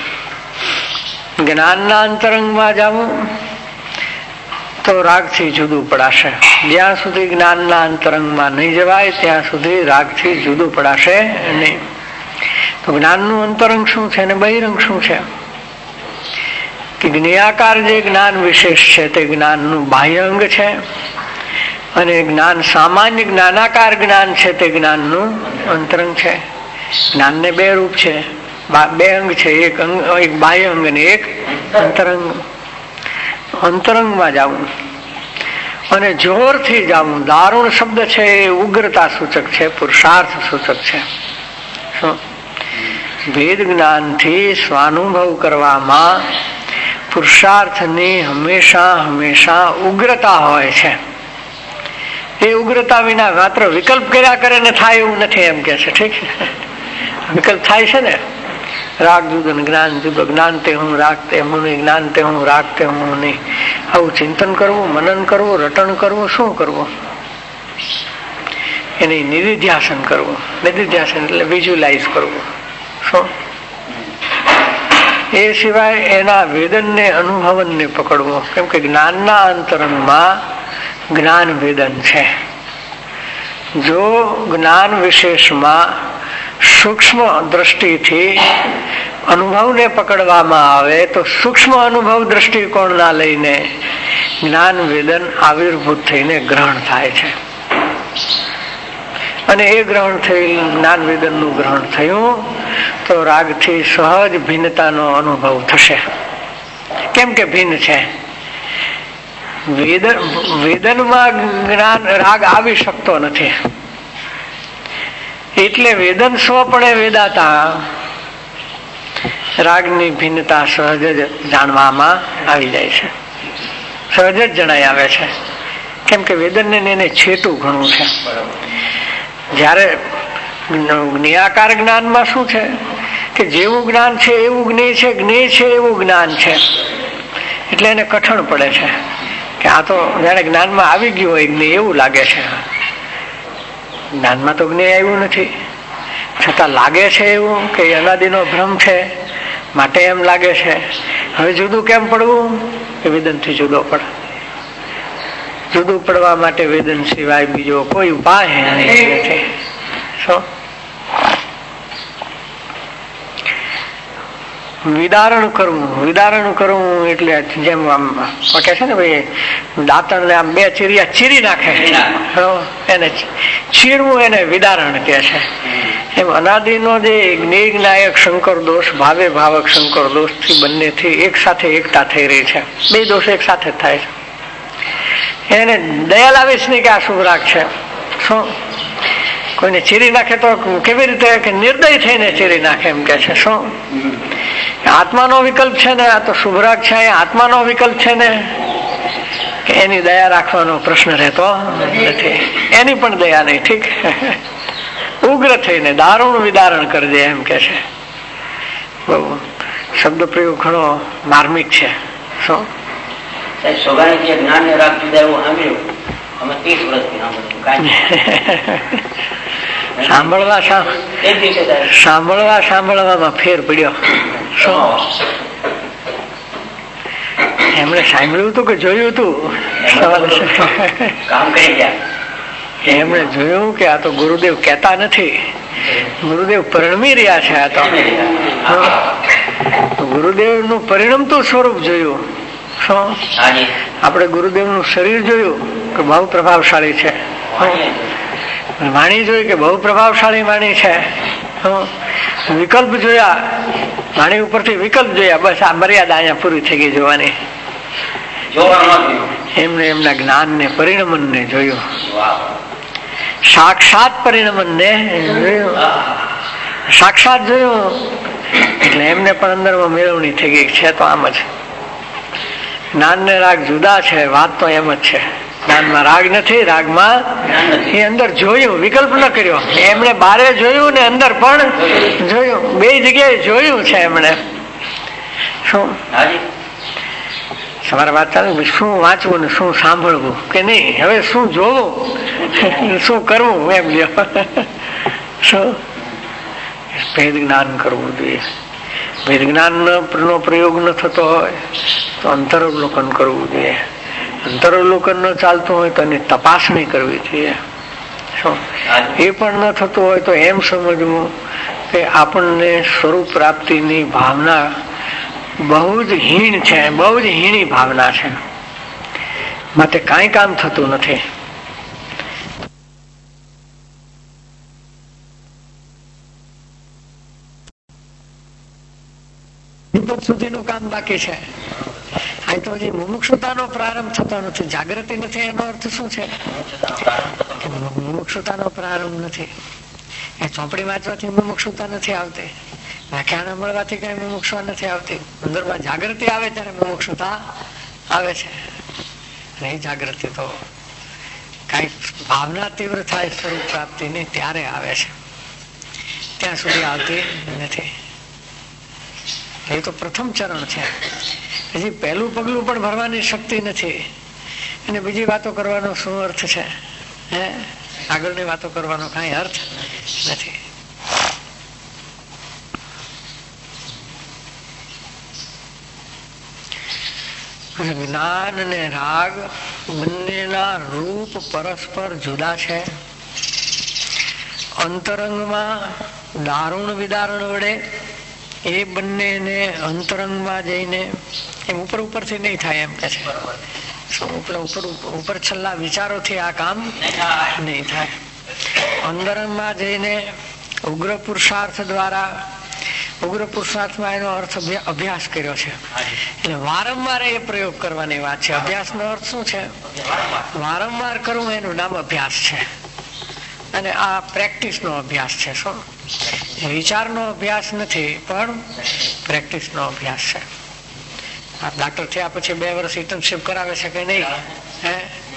જ્ઞાનના અંતરંગમાં જવું તો રાગથી જુદું પડાશે. જ્યાં સુધી જ્ઞાનના અંતરંગમાં નહીં જવાય ત્યાં સુધી રાગથી જુદું પડાશે નહીં. તો જ્ઞાનનું અંતરંગ શું છે અને બહિરંગ શું છે? કે જ્ઞેયાકાર જે જ્ઞાન વિશેષ છે તે જ્ઞાનનું બાહ્ય અંગ છે અને જ્ઞાન સામાન્ય જ્ઞાનાકાર જ્ઞાન છે તે જ્ઞાનનું અંતરંગ છે. જ્ઞાનને બે રૂપ છે, બે અંગ છે, એક અંગ એક બાહ્ય અંગ અને એક અંતરંગ. અંતરંગમાં જવું અને જોરથી જવું. દારૂણ શબ્દ છે એ ઉગ્રતા સૂચક છે, પુરુષાર્થ સૂચક છે. શું ભેદ જ્ઞાનથી સ્વાનુભવ કરવામાં પુરુષાર્થની હંમેશા હંમેશા ઉગ્રતા હોય છે. એ ઉગ્રતા વિના માત્ર વિકલ્પ કર્યા કરે ને થાય એવું નથી એમ કે છે. ઠીક છે, વિકલ્પ થાય છે ને. રાગ જુદો જ્ઞાન જુદો. જ્ઞાન તે હું, રાગ તે હું નહીં, જ્ઞાન તે હું, રાગ તે હું નહીં. આવું ચિંતન કરવું, મનન કરવું, રટણ કરવું, શું કરવું? એની નિધિધ્યાસન કરવું. નિધિધ્યાસન એટલે વિઝ્યુલાઇઝ કરવું. શું એ સિવાય એના વેદનને અનુભવનને પકડવો, કેમ કે જ્ઞાનના અંતરંગમાં જ્ઞાન વેદન છે. જો જ્ઞાન વિશેષમાં સૂક્ષ્મ દ્રષ્ટિથી અનુભવને પકડવામાં આવે તો સૂક્ષ્મ અનુભવ દ્રષ્ટિકોણના લઈને જ્ઞાન વેદન આવિર્ભૂત થઈને ગ્રહણ થાય છે. અને એ ગ્રહણ થયેલ જ્ઞાન વેદનનું ગ્રહણ થયું તો રાગથી સહજ ભિન્નતાનો અનુભવ થશે. કેમ કે ભિન્ન છે. વેદન વેદનમાં જ્ઞાન રાગ આવી શકતો નથી, એટલે વેદન સ્વપણે વેદાતા રાગની ભિન્નતા સહજ જ જાણવામાં આવી જાય છે, સહજ જ જણાઈ આવે છે. કેમ કે વેદન ને એને છેટું ઘણું છે. જ્યારે જ્ઞેયાકાર જ્ઞાનમાં શું છે કે જેવું જ્ઞાન છે એવું જ્ઞેય છે, જ્ઞેય છે એવું જ્ઞાન છે, એટલે એને કઠણ પડે છે કે આ તો જાણે જ્ઞાનમાં આવી ગયું હોય જ્ઞેય એવું લાગે છે. જ્ઞાનમાં તો જ્ઞેય આવ્યું નથી, છતાં લાગે છે એવું કે અનાદિનો ભ્રમ છે, માટે એમ લાગે છે. હવે જુદું કેમ પડવું? કે વેદનથી જુદો પડે. જુદું પડવા માટે વેદન સિવાય બીજો કોઈ ઉપાય નથી. શું વિદારણ કરવું? વિદારણ કરવું એટલે જેમ આમ કે છે ને ભાઈ દાંતણ ને આમ બે ચીરિયા ચીરી નાખે એને ચીરવું, એને વિદારણ કે છે. એમ અનાદિનો જે જ્ઞેયનાયક શંકર દોષ, ભાવે ભાવક શંકર દોષ થી બંનેથી એક સાથે એકતા થઈ રહી છે. બે દોષ એક સાથે થાય છે. એને દયા લાવીશ નહીં કે આ શુભ રાગ છે. શું કોઈને ચીરી નાખે તો કેવી રીતે કે નિર્દય થઈને ચીરી નાખે એમ કે છે. શું આત્માનો વિકલ્પ છે ને, આ તો શુભ રાગ છે, આત્માનો વિકલ્પ છે ને, કે એની દયા રાખવાનો પ્રશ્ન રહેતો નથી. એની પણ દયા નહીં. ઠીક, ઉગ્ર થઈને દારૂણ વિદારણ કરજે એમ કે છે. બહુ શબ્દ પ્રયોગ ઘણો માર્મિક છે. શું સાંભળવા સાંભળવા સાંભળવામાં ફેર પડ્યો. શું એમણે સાંભળ્યું હતું કે જોયું હતું? એમણે જોયું કે આ તો ગુરુદેવ કહેતા નથી, ગુરુદેવ પરિણમી રહ્યા છે. આ તો ગુરુદેવ નું પરિણમતું સ્વરૂપ જોયું. શું આપણે ગુરુદેવ નું શરીર જોયું કે બહુ પ્રભાવશાળી છે, વાણી જોઈ કે બહુ પ્રભાવશાળી વાણી છે. વિકલ્પ જોયા, વાણી ઉપરથી વિકલ્પ જોયા, બસ આ મર્યાદા અહીંયા પૂરી થઈ ગઈ જોવાની. એમને એમના જ્ઞાન ને પરિણમન ને જોયું, સાક્ષાત પરિણમન ને જોયું, સાક્ષાત જોયું. એટલે એમને પણ અંદરમાં મેળવણી થઈ ગઈ છે. તો આમ જ જ્ઞાન ને રાગ જુદા છે, વાત તો એમ જ છે. જ્ઞાનમાં રાગ નથી, રાગમાં એ અંદર જોયું, વિકલ્પ ન કર્યો. એમણે બારે જોયું ને અંદર પણ જોયું, બે જગ્યાએ જોયું છે એમણે. શું તમારે વાત ચાલે શું વાંચવું ને શું સાંભળવું કે નહીં, હવે શું જોવું, શું કરવું એમ લ્યો. શું ભેદ જ્ઞાન કરવું જોઈએ. ભેદ જ્ઞાન નો પ્રયોગ ન થતો હોય તો અંતરાવલોકન કરવું જોઈએ. અંતરાવલોકન ન ચાલતું હોય તો એની તપાસણી કરવી જોઈએ. શું એ પણ ન થતું હોય તો એમ સમજવું કે આપણને સ્વરૂપ પ્રાપ્તિની ભાવના બહુ જ હીણ છે, બહુ જ હીણી ભાવના છે, માટે કાંઈ કામ થતું નથી. સુધીનું કામ બાકી છે. આ તો જે મુમુક્ષુતાનો પ્રારંભ થતો નથી, જાગૃતિ નથી, એનો અર્થ શું છે? મુમુક્ષુતાનો પ્રારંભ નથી. એ ચોપડી વાંચવાથી મુમુક્ષુતા નથી આવતી, વ્યાખ્યાન મળવાથી કઈ મુમુક્ષુતા નથી આવતી. અંદરમાં જાગૃતિ આવે ત્યારે મુમુક્ષુતા આવે છે. અને એ જાગૃતિ તો કઈ ભાવના તીવ્ર થાય સ્વરૂપ પ્રાપ્તિની ત્યારે આવે છે, ત્યાં સુધી આવતી નથી. એ તો પ્રથમ ચરણ છે. હજી પહેલું પગલું પણ ભરવાની શક્તિ નથી, અને બીજી વાતો કરવાનો શું અર્થ છે? હે આગળની વાતો કરવાનો કઈ અર્થ નથી. જ્ઞાન અને રાગ બંનેના રૂપ પરસ્પર જુદા છે. અંતરંગમાં દારૂણ વિદારણ વડે એ બંનેને અંતરંગમાં જઈને એમ ઉપર ઉપરથી નહીં થાય એમ કે છે. ઉપર ઉપર ઉપર છેલ્લા વિચારોથી આ કામ નહીં થાય. અંતરંગમાં જઈને ઉગ્ર પુરુષાર્થ દ્વારા, ઉગ્ર પુરુષાર્થમાં એનો અર્થ અભ્યાસ કર્યો છે. એટલે વારંવાર એ પ્રયોગ કરવાની વાત છે. અભ્યાસનો અર્થ શું છે? વારંવાર કરવું, એનું નામ અભ્યાસ છે. અને આ પ્રેક્ટિસનો અભ્યાસ છે. શું? વિચારનો અભ્યાસ નથી, પણ પ્રેક્ટિસનો અભ્યાસ છે. આ ડાક્ટર થયા પછી બે વર્ષ ઇન્ટર્નશીપ કરાવે છે કે નહીં? હે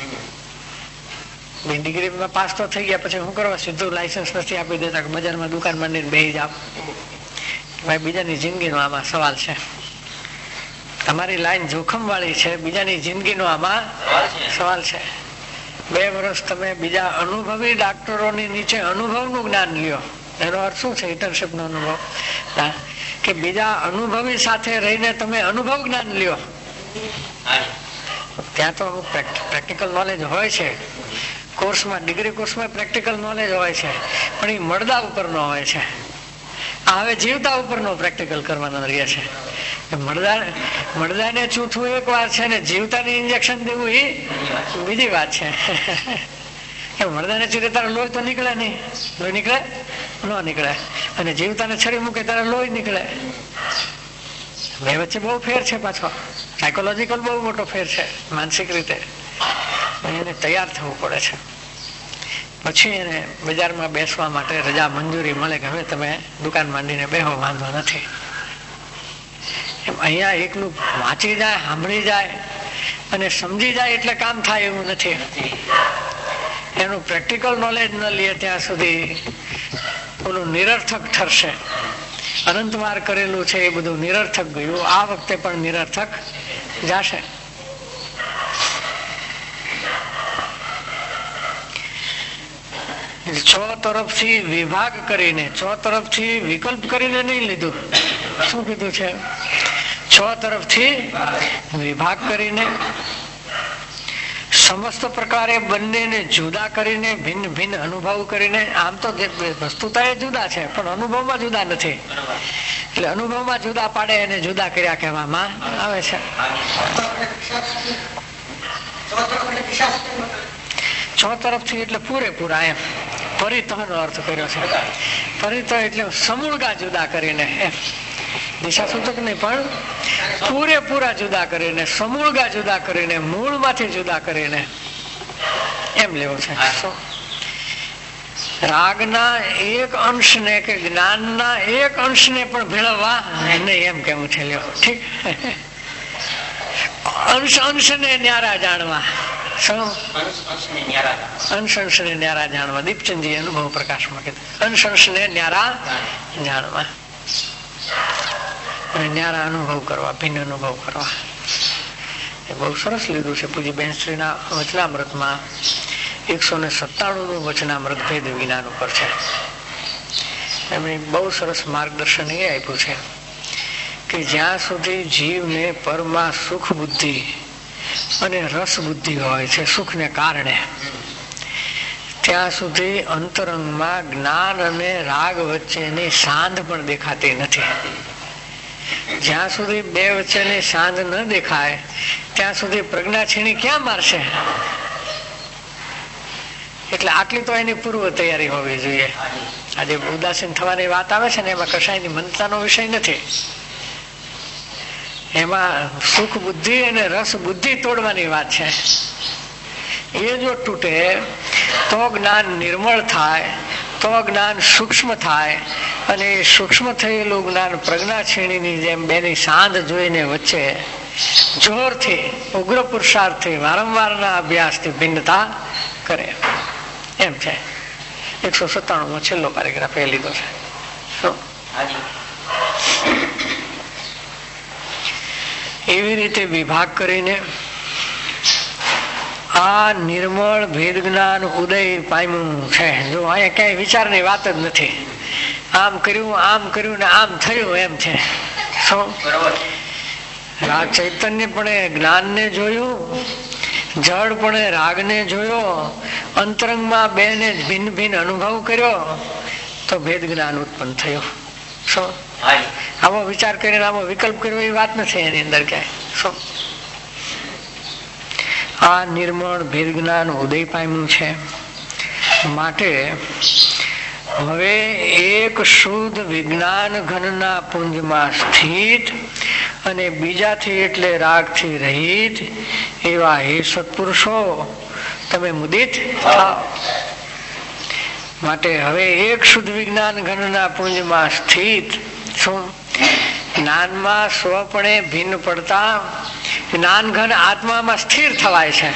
ડિગ્રીમાં પાસ તો થઈ ગયા, પછી શું કરવા? સીધું લાયસન્સ નથી આપી દેતા કે બજારમાં દુકાન માંડીને બેસી જાવ. ભાઈ, બીજાની જિંદગીનો આમાં સવાલ છે. તમારી લાઈન જોખમ વાળી છે, બીજાની જિંદગીનો આમાં સવાલ છે. બે વર્ષ તમે બીજા અનુભવી ડાક્ટરોની નીચે અનુભવનું જ્ઞાન લ્યો. એનો અર્થ શું છે? ઇન્ટર્નશીપ નો અનુભવ કે બીજા અનુભવી સાથે રહીને તમે અનુભવ જ્ઞાન લ્યો. ત્યાં તો પ્રેક્ટિકલ નોલેજ હોય છે. કોર્સમાં, ડિગ્રી કોર્સમાં પ્રેક્ટિકલ નોલેજ હોય છે, પણ એ મળદા ઉપર નો હોય છે. આ હવે જીવતા ઉપરનો પ્રેક્ટિકલ કરવાનો રહે છે. મળદા મળદાને ચૂથવું એક વાત છે, ને જીવતાને ઇન્જેક્શન દેવું એ બીજી વાત છે. મળદાને ચૂથે તારે લોહી તો નીકળે નહીં. લોહી નીકળે? ન નીકળે. અને જીવતાને છરી મૂકે તારે લોહી નીકળે. બે વચ્ચે બહુ ફેર છે. પાછો સાયકોલોજીકલ બહુ મોટો ફેર છે. માનસિક રીતે એને તૈયાર થવું પડે છે. પછી એને બજારમાં બેસવા માટે રજા મંજૂરી મળે કે હવે તમે દુકાન માંડીને બેહો, વાંધો નથી. એમ અહીંયા એકલું વાંચી જાય, સાંભળી જાય અને સમજી જાય એટલે કામ થાય એવું નથી. એનું પ્રેક્ટિકલ નોલેજ ન લે ત્યાં સુધી ઓલું નિરર્થક ઠરશે. અનંતવાર કરેલું છે એ બધું નિરર્થક ગયું. આ વખતે પણ નિરર્થક જશે. છ તરફથી વિભાગ કરીને, છ તરફથી વિકલ્પ કરીને નહીં લીધું. શું કીધું છે? છ તરફથી વિભાગ કરીને, સમસ્ત પ્રકારે બંનેને જુદા કરીને, ભિન્ન ભિન્ન અનુભવ કરીને. આમ તો વસ્તુતા એ જુદા છે, પણ અનુભવમાં જુદા નથી. એટલે અનુભવમાં જુદા પાડે એને જુદા કર્યા કહેવામાં આવે છે. છ તરફથી એટલે પૂરેપૂરા. એમ પરિતઃ નો અર્થ કર્યો છે. પરિતઃ એટલે સમૂળગા જુદા કરીને, એમ દિશા સૂચક નહીં, પણ પૂરેપૂરા જુદા કરીને, સમૂળગા જુદા કરીને, મૂળમાંથી જુદા કરીને એમ લેવું છે. રાગના એક અંશને કે જ્ઞાનના એક અંશને પણ ભેળવવા નહીં, એમ કેવું છે. લ્યો, ઠીક. અંશ અંશને ન્યારા જાણવા. અંશ અંશને ન્યારા જાણવા. દીપચંદજી અનુભવ પ્રકાશમાં કીધું, અંશ અંશને ન્યારા જાણવા અને ન્યારા અનુભવ કરવા, ભિન્ન અનુભવ કરવા. એ બહુ સરસ લીધું છે પૂજ્ય બેનશ્રીના વચનામૃતમાં. એકસો ને સત્તાણું નું વચનામૃત ભેદ વિજ્ઞાન ઉપર છે. એમણે બહુ સરસ માર્ગદર્શન એ આપ્યું છે કે જ્યાં સુધી જીવને પરમાં સુખ બુદ્ધિ અને રસ બુદ્ધિ હોય છે, સુખને કારણે, ત્યાં સુધી અંતરંગમાં જ્ઞાન અને રાગ વચ્ચેની સાંધ પણ દેખાતી નથી. જ્યાં સુધી બે વચ્ચેની સાંધ ન દેખાય ત્યાં સુધી પ્રજ્ઞા છીણી ક્યાં મારશે? એટલે આટલી તો એની પૂર્વ તૈયારી હોવી જોઈએ. આજે ઉદાસીન થવાની વાત આવે છે ને, એમાં કશાયની મનતાનો વિષય નથી. એમાં સુખ બુદ્ધિ અને રસ બુદ્ધિ તોડવાની વાત છે. એ જો તૂટે તો જ્ઞાન નિર્મળ થાય, તો જ્ઞાન સૂક્ષ્મ થાય. અને એ સૂક્ષ્મ થયેલું જ્ઞાન પ્રજ્ઞા શ્રેણીની જેમ બેની સાંધ જોઈને વચ્ચે જોરથી, ઉગ્ર પુરુષાર્થથી, વારંવારના અભ્યાસથી ભિન્નતા કરે. એમ છે. એકસો સત્તાણું માં છેલ્લો પેરેગ્રાફ એ લીધો છે. એવી રીતે વિભાગ કરીને આ નિર્મળ ભેદ જ્ઞાન ઉદય પામ્યું છે. જો અહીંયા ક્યાંય વિચારની વાત જ નથી. આમ કર્યું, આમ કર્યું ને આમ થયું એમ છે. શું રાગ ચૈતન્ય પણ જ્ઞાન ને જોયું, જળ પણ રાગ ને જોયો, અંતરંગમાં બે ને ભિન્ન ભિન્ન અનુભવ કર્યો તો ભેદ જ્ઞાન ઉત્પન્ન થયો. શું આવો વિચાર કરીને આવો વિકલ્પ કર્યો એ વાત નથી એની અંદર ક્યાંય. શું આ નિર્મળ ભેદ જ્ઞાન ઉદય પામ્યું છે. માટે હવે એક શુદ્ધ વિજ્ઞાન ઘનના પુંજમાં સ્થિત અને બીજાથી એટલે રાગથી રહિત એવા હે સત્પુરુષો તમે મુદિત થાઓ. માટે હવે એક શુદ્ધ વિજ્ઞાન ઘનના પુંજમાં સ્થિત શું જ્ઞાનમાં સ્વપણે ભિન્ન પડતા જ્ઞાન ઘન આત્મામાં સ્થિર થવાય છે.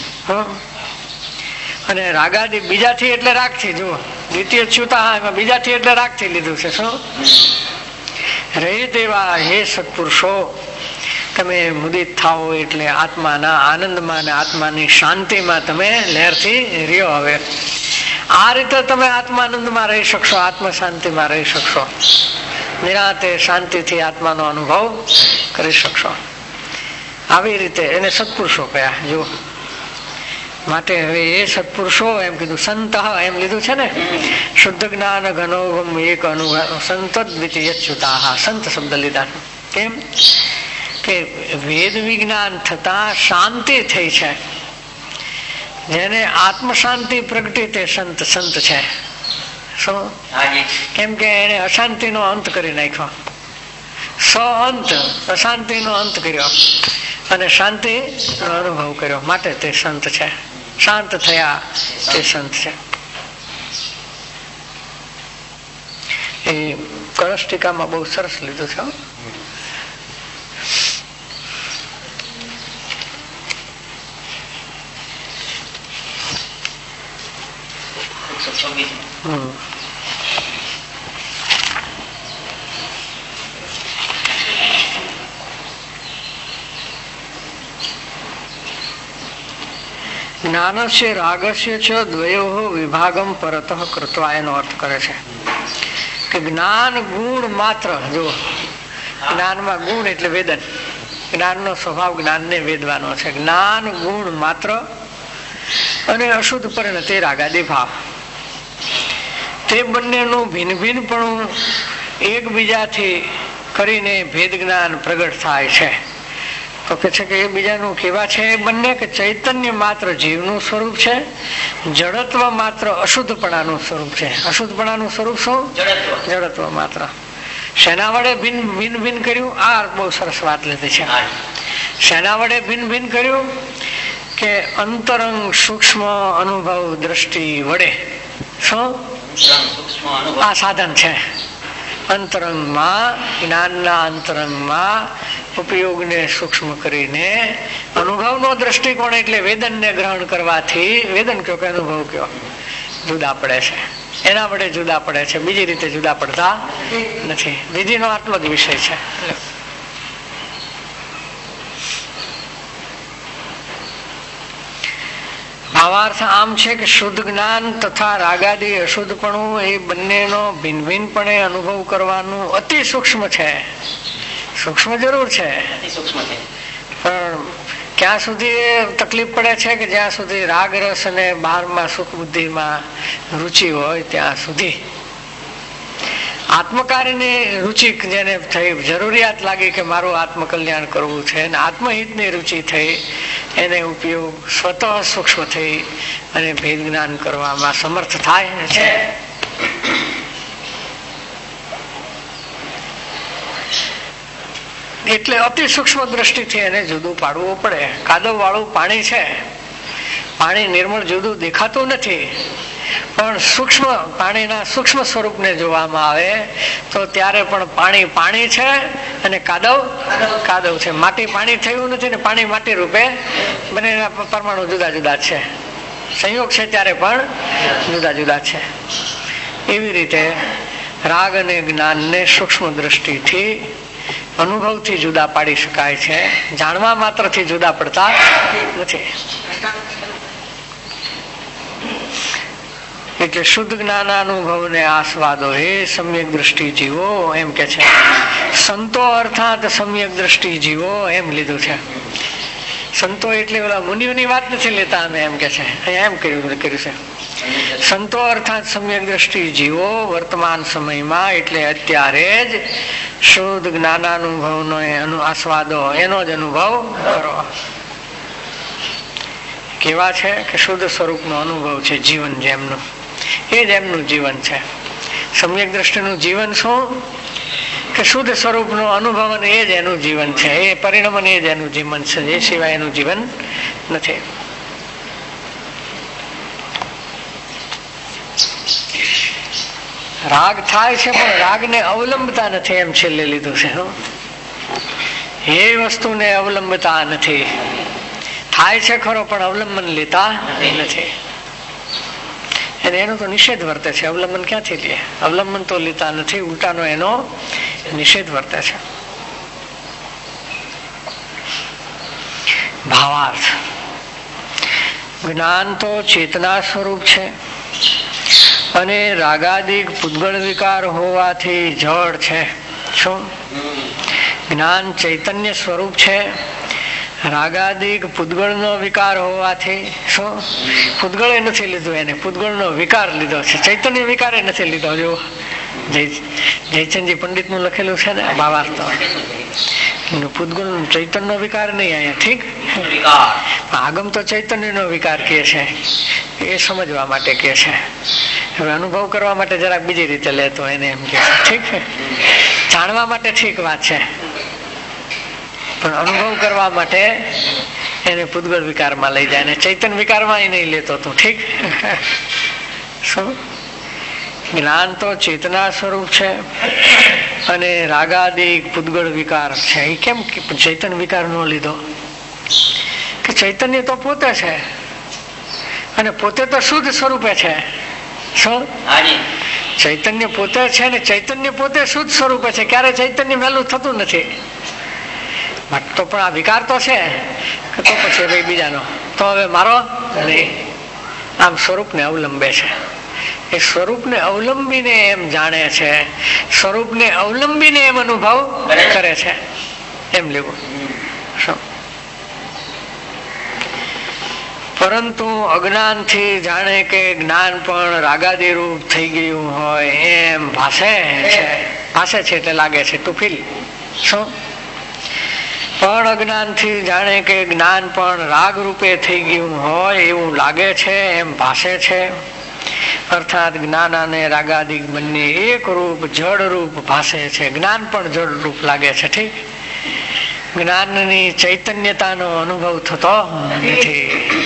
અને રાગાદી બીજાથી એટલે રાગથી જુઓ દ્વિતીય ચ્યુતા એમાં બીજાથી એટલે રાગથી લીધું છે. શું રહિત એવા હે સત્પુરુષો તમે મુદિત થાઓ એટલે આત્માના આનંદમાં અને આત્માની શાંતિમાં તમે લહેરથી રહ્યો. હવે આ રીતે તમે આત્માનંદમાં રહી શકશો, આત્મ શાંતિમાં રહી શકશો, નિરાંતે શાંતિથી આત્માનો અનુભવ કરી શકશો. આવી રીતે એને સત્પુરુષો કયા. જુઓ માટે હવે એ સત્પુરુષો એમ કીધું સંત એમ લીધું છે ને, શુદ્ધ જ્ઞાન ઘનોગમ એક અનુભવ સંત દ્વિતીયચ્યુતા. સંત શબ્દ લીધા. કેમ કે વેદ વિજ્ઞાન થતા શાંતિ થઈ છે, જેને આત્મ શાંતિ પ્રગટી તે સંત સંત છે. શું કેમ કે એને અશાંતિનો અંત કરી નાખ્યો, સ અંત અશાંતિનો અંત કર્યો અને શાંતિ નો અનુભવ કર્યો. માટે તે સંત છે, શાંત થયા તે સંત છે. એ કળશ ટીકામાં બહુ સરસ લીધું છે. હમ જ્ઞાનસ્ય રાગસ્ય ચ દ્વયો વિભાગમ પરતઃ કૃત્વા એનો અર્થ કરે છે કે જ્ઞાન ગુણ માત્ર. જો જ્ઞાનમાં ગુણ એટલે વેદન, જ્ઞાનનો સ્વભાવ જ્ઞાનને વેદવાનો છે. જ્ઞાન ગુણ માત્ર અને અશુદ્ધ પરિણતિ રાગાદી ભાવ, તે બંનેનું ભિન્ન ભિન્નપણું એકબીજાથી કરીને ભેદ જ્ઞાન પ્રગટ થાય છે. તો કે છે કે એ બીજાનું કેવા છે એ બંને કે ચૈતન્ય માત્ર જીવનું સ્વરૂપ છે, જડત્વ માત્ર અશુદ્ધપણાનું સ્વરૂપ છે. અશુદ્ધપણાનું સ્વરૂપ શું? જડત્વ માત્ર. શેના વડે ભિન્ન ભિન્ન ભિન્ન કર્યું? આ બહુ સરસ વાત લીધી છે. શેના વડે ભિન્ન ભિન્ન કર્યું? કે અંતરંગ સૂક્ષ્મ અનુભવ દ્રષ્ટિ વડે. શું આ સાધન છે? અંતરંગમાં જ્ઞાનના અંતરંગમાં ઉપયોગને સૂક્ષ્મ કરીને અનુભવનો દ્રષ્ટિકોણ એટલે વેદનને ગ્રહણ કરવાથી, વેદન કયો કે અનુભવ કયો, જુદા પડે છે. એના વડે જુદા પડે છે, બીજી રીતે જુદા પડતા નથી. વિધિનો આટલો જ વિષય છે. ભાવાર્થ આમ છે કે શુદ્ધ જ્ઞાન તથા રાગાદી અશુદ્ધપણું એ બંનેનો ભિન્ન ભિન્નપણે અનુભવ કરવાનું અતિ સૂક્ષ્મ છે. સૂક્ષ્મ જરૂર છે, પણ ક્યાં સુધી તકલીફ પડે છે કે જ્યાં સુધી રાગ રસ અને બહારમાં સુખ બુદ્ધિમાં રુચિ હોય ત્યાં સુધી. આત્મકાર્યની રુચિ જેને થઈ, જરૂરિયાત લાગી કે મારું આત્મકલ્યાણ કરવું છે, અને આત્મહિતની રુચિ થઈ, એને ઉપયોગ સ્વતઃ સૂક્ષ્મ થઈ અને ભેદ જ્ઞાન કરવામાં સમર્થ થાય છે. એટલે અતિ સૂક્ષ્મ દ્રષ્ટિથી એને જુદું પાડવું પડે. કાદવ વાળું પાણી છે, પાણી નિર્મળ જુદું દેખાતું નથી, પણ સૂક્ષ્મ પાણીના સૂક્ષ્મ સ્વરૂપને જોવામાં આવે તો ત્યારે પણ પાણી પાણી છે અને કાદવ કાદવ છે. માટી પાણી થયું નથી ને પાણી માટી રૂપે બંનેના પરમાણુ જુદા જુદા છે. સંયોગ છે ત્યારે પણ જુદા જુદા છે. એવી રીતે રાગ અને જ્ઞાનને સૂક્ષ્મ દ્રષ્ટિથી અનુભવથી જુદા પાડી શકાય છે, જાણવા માત્રથી જુદા પડતા નથી. એટલે શુદ્ધ જ્ઞાનાનુભવ ને આસ્વાદો હે સમ્યક દ્રષ્ટિ જીવો એમ કે છે. સંતો અર્થાત સમ્યક દ્રષ્ટિ જીવો એમ લીધું છે. સંતો એટલે ઓલા મુનિઓની વાત નથી લેતા અમે એમ કે છે, અહીંયા એમ કર્યું કર્યું છે. સંતો અર્થાત સમ્યક દ્રષ્ટિ જીવો વર્તમાન સમયમાં એટલે અત્યારે જ શુદ્ધ જ્ઞાનાનુભવનો આસ્વાદો એનો જ અનુભવ કરો. કેવા છે કે શુદ્ધ સ્વરૂપનો અનુભવ છે જીવન જેમનું, એ જ એમનું જીવન છે. સમ્યક દ્રષ્ટિનું જીવન શું કે શુદ્ધ સ્વરૂપનો અનુભવ એ જ એનું જીવન છે. એ પરિણામ એ જ એનું જીવન છે, એ સિવાય એનું જીવન નથી. રાગ થાય છે પણ રાગને અવલંબતા નથી એમ છેલ્લે લીધું છે. એ વસ્તુને અવલંબતા નથી. થાય છે ખરો પણ અવલંબન લેતા નથી. અને એનો તો નિષેધ વર્તે છે. અવલંબન ક્યાંથી લે? અવલંબન તો લેતા નથી, ઉલટાનો એનો નિષેધ વર્તે છે. ભાવાર્થ. જ્ઞાન તો ચેતના સ્વરૂપ છે અને રાગાદિક પૂતગળ વિકાર હોવાથી જડ છે. શું? જ્ઞાન ચૈતન્ય સ્વરૂપ છે, રાગાદિક પૂતગળ નો વિકાર હોવાથી શું? પૂતગળે નથી લીધું એને, પૂતગળ નો વિકાર લીધો છે. ચૈતન્ય વિકારે નથી લીધો. જો જયચંદજી પંડિત નું લખેલું છે ને ભાવાર્થ, પૂતગળ ચૈતન્ય નો વિકાર નહીં અહીંયા. ઠીક, આગમ તો ચૈતન્ય નો વિકાર કે છે, એ સમજવા માટે કે છે. હવે અનુભવ કરવા માટે જરાક બીજી રીતે લેતો એને એમ કે છે. ઠીક છે, જાણવા માટે ઠીક વાત છે, પણ અનુભવ કરવા માટે એને પૂતગળ વિકારમાં લઈ જાય ને ચૈતન્ય વિકારમાં એ નહીં લેતો તું. ઠીક, શું? જ્ઞાન તો ચેતના સ્વરૂપ છે અને રાગાદિક પૂતગળ વિકાર છે. એ કેમ ચૈતન્ય વિકાર નો લીધો? કે ચૈતન્ય તો પોતે છે અને પોતે તો શુદ્ધ સ્વરૂપે છે. શું? ચૈતન્ય પોતે છે ને ચૈતન્ય પોતે શુદ્ધ સ્વરૂપે છે. ક્યારે ચૈતન્ય વહેલું થતું નથી. તો પણ આ વિકાર તો છે, તો પછી ભાઈ બીજાનો તો હવે મારો નહીં. આમ સ્વરૂપને અવલંબે છે. એ સ્વરૂપને અવલંબીને એમ જાણે છે, સ્વરૂપને અવલંબીને એમ અનુભવ કરે છે, એમ લેવું. શું? પરંતુ અજ્ઞાનથી જાણે કે જ્ઞાન પણ રાગાદી રૂપ થઈ ગયું હોય એમ ભાસે છે. ભાસે છે એટલે લાગે છે, ટુ ફીલ. શું? પણ અજ્ઞાનથી જાણે કે જ્ઞાન પણ રાગ રૂપે થઈ ગયું હોય એવું લાગે છે, એમ ભાસે છે. અર્થાત જ્ઞાન અને રાગાદિક બંને એક રૂપ જડ રૂપ ભાસે છે. જ્ઞાન પણ જડ રૂપ લાગે છે. ઠીક, જ્ઞાનની ચૈતન્યતાનો અનુભવ થતો નથી.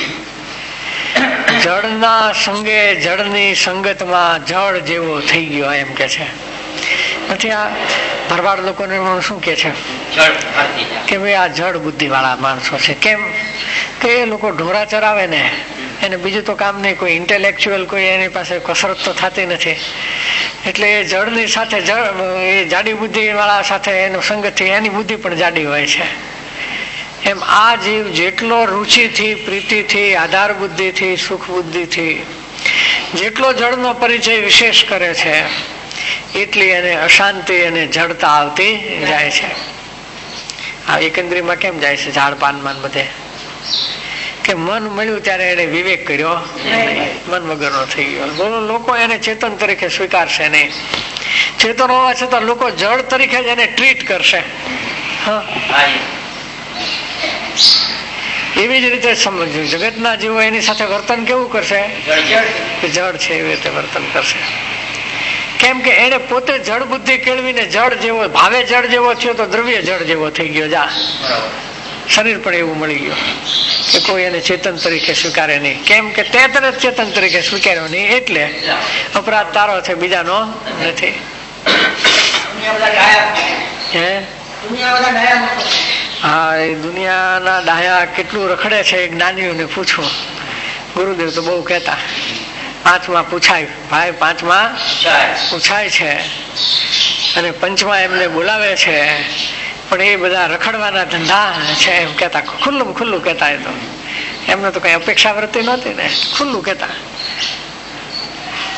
જળના સંગે જળની સંગતમાં જળ જેવો થઈ ગયો એમ કે છે. નથી આ ભરવાડ લોકોને શું કે છે કે ભાઈ આ જળ બુદ્ધિ વાળા માણસો છે. કેમ કે એ લોકો ઢોરા ચરાવે ને એને બીજું તો કામ નહીં, કોઈ ઇન્ટેલેક્ચ્યુઅલ કોઈ એની પાસે કસરત તો થતી નથી, એટલે એ જળની સાથે જળ એ જાડી બુદ્ધિ વાળા સાથે એનો સંગતથી એની બુદ્ધિ પણ જાડી હોય છે. એમ આ જીવ જેટલો રુચિથી, પ્રીતિથી, આધાર બુદ્ધિથી, સુખ બુદ્ધિથી જેટલો જળનો પરિચય વિશેષ કરે છે એટલી એને અશાંતિ અને જડતા આવતી જાય છે. આ એકંદરીમાં કેમ જાય છે ઝાડ પાનમાં બધે? કે મન મળ્યું ત્યારે એને વિવેક કર્યો, મન વગરનો થઈ ગયો. બોલો, લોકો એને ચેતન તરીકે સ્વીકારશે નહીં. ચેતન હોવા છતાં લોકો જળ તરીકે જ એને ટ્રીટ કરશે. હા, એવી જ રીતે સમજવું. જગતના જીવો એની સાથે વર્તન કેવું કરશે? જળ છે એવી રીતે વર્તન કરશે. કેમ કે એને પોતે જળ બુદ્ધિ કેળવીને જળ જેવો ભાવે જળ જેવો થયો તો દ્રવ્ય જળ જેવો થઈ ગયો. જા શરીર પણ એવું મળી ગયું કે કોઈ એને ચેતન તરીકે સ્વીકારે નહીં. કેમ કે તે તરત ચેતન તરીકે સ્વીકાર્યો નહીં એટલે અપરાધ તારો છે, બીજાનો નથી. હે હા, એ દુનિયાના ડાયા કેટલું રખડે છે એ જ્ઞાનીઓને પૂછવું. ગુરુદેવ તો બહુ કહેતા, પાંચમાં પૂછાય ભાઈ, પાંચમાં પૂછાય છે અને પંચમાં એમને બોલાવે છે, પણ એ બધા રખડવાના ધંધા છે એમ કેતા. ખુલ્લું ખુલ્લું કેતા. એ તો એમને તો કઈ અપેક્ષા વૃત્તિ નહોતી ને, ખુલ્લું કેતા.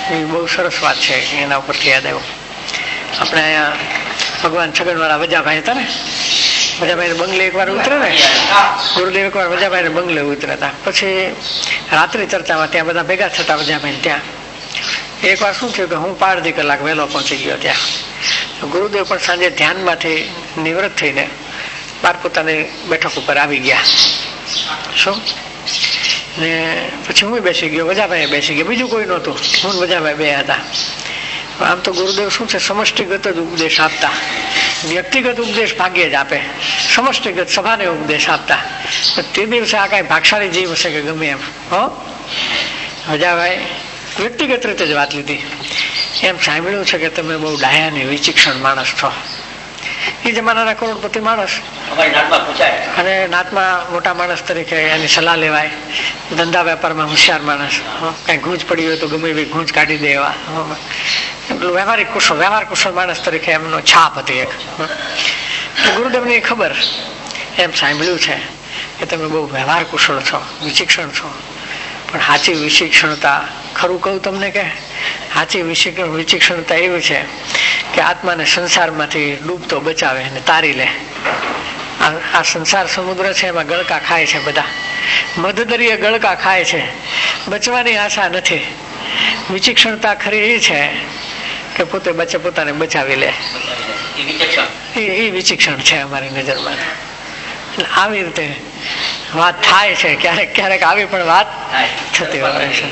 એ બહુ સરસ વાત છે, એના ઉપરથી યાદ આવ્યું. આપણે અહીંયા ભગવાન છગન વાળા વજાભાઈ હતા ને, વજાભાઈ બંગલે એક વાર ઉતરે ને, ગુરુદેવ એક વાર વજાભાઈ બંગલે ઉતરતા. પછી રાત્રિ ચર્ચામાં ત્યાં બધા ભેગા થતા વજાભાઈ ત્યાં. એક વાર શું થયું કે હું પાંચ અઢી કલાક વહેલો પહોંચી ગયો ત્યાં. ગુરુદેવ પણ સાંજે ધ્યાનમાંથી નિવૃત્ત થઈને બાર પોતાની બેઠક ઉપર આવી ગયા. શું ને પછી હું બેસી ગયો, વજાભાઈ બેસી ગયો, બીજું કોઈ નહોતું, હું વજાભાઈ બે હતા. આમ તો ગુરુદેવ શું છે, સમષ્ટિગત જ ઉપદેશ આપતા, વ્યક્તિગત ઉપદેશ ભાગ્યે જ આપે, સમષ્ટિગત સભાને ઉપદેશ આપતા. તે દિવસે આ કાંઈ ભાગશાળી જીવ હશે કે ગમે એમ, હો વજાભાઈ વ્યક્તિગત રીતે જ વાત લીધી. એમ સાંભળ્યું છે કે તમે બહુ ડાયા ને વિચિક્ષણ માણસ છો. એ જમાનાના કરોડપતિ માણસ અને નાતમાં મોટા માણસ તરીકે એની સલાહ લેવાય. ધંધા વેપારમાં હોશિયાર માણસ, કઈ ગૂંચ પડી હોય તો ગમે એવી ગૂંચ કાઢી દે એવા. એટલું વ્યવહારિક કુશળ વ્યવહાર કુશળ માણસ તરીકે એમનો છાપ હતી એક. ગુરુદેવની ખબર, એમ સાંભળ્યું છે કે તમે બહુ વ્યવહાર કુશળ છો, વિચિક્ષણ છો. પણ સાચી વિચિક્ષણતા, ખરું કહું તમને કે સાચી વિચિક્ષણતા એવી છે કે આત્માને સંસારમાંથી ડૂબતો બચાવે અને તારી લે. આ સંસાર સમુદ્ર છે, એમાં ગળકા ખાય છે બધા, મધદરિયે ગળકા ખાય છે, બચવાની આશા નથી. વિચિક્ષણતા ખરી એ છે કે પોતે બચે પોતાને બચાવી લે. એ વિચિક્ષણ છે અમારી નજરમાં. આવી રીતે વાત થાય છે, ક્યારેક ક્યારેક આવી પણ વાત થતી હોય છે.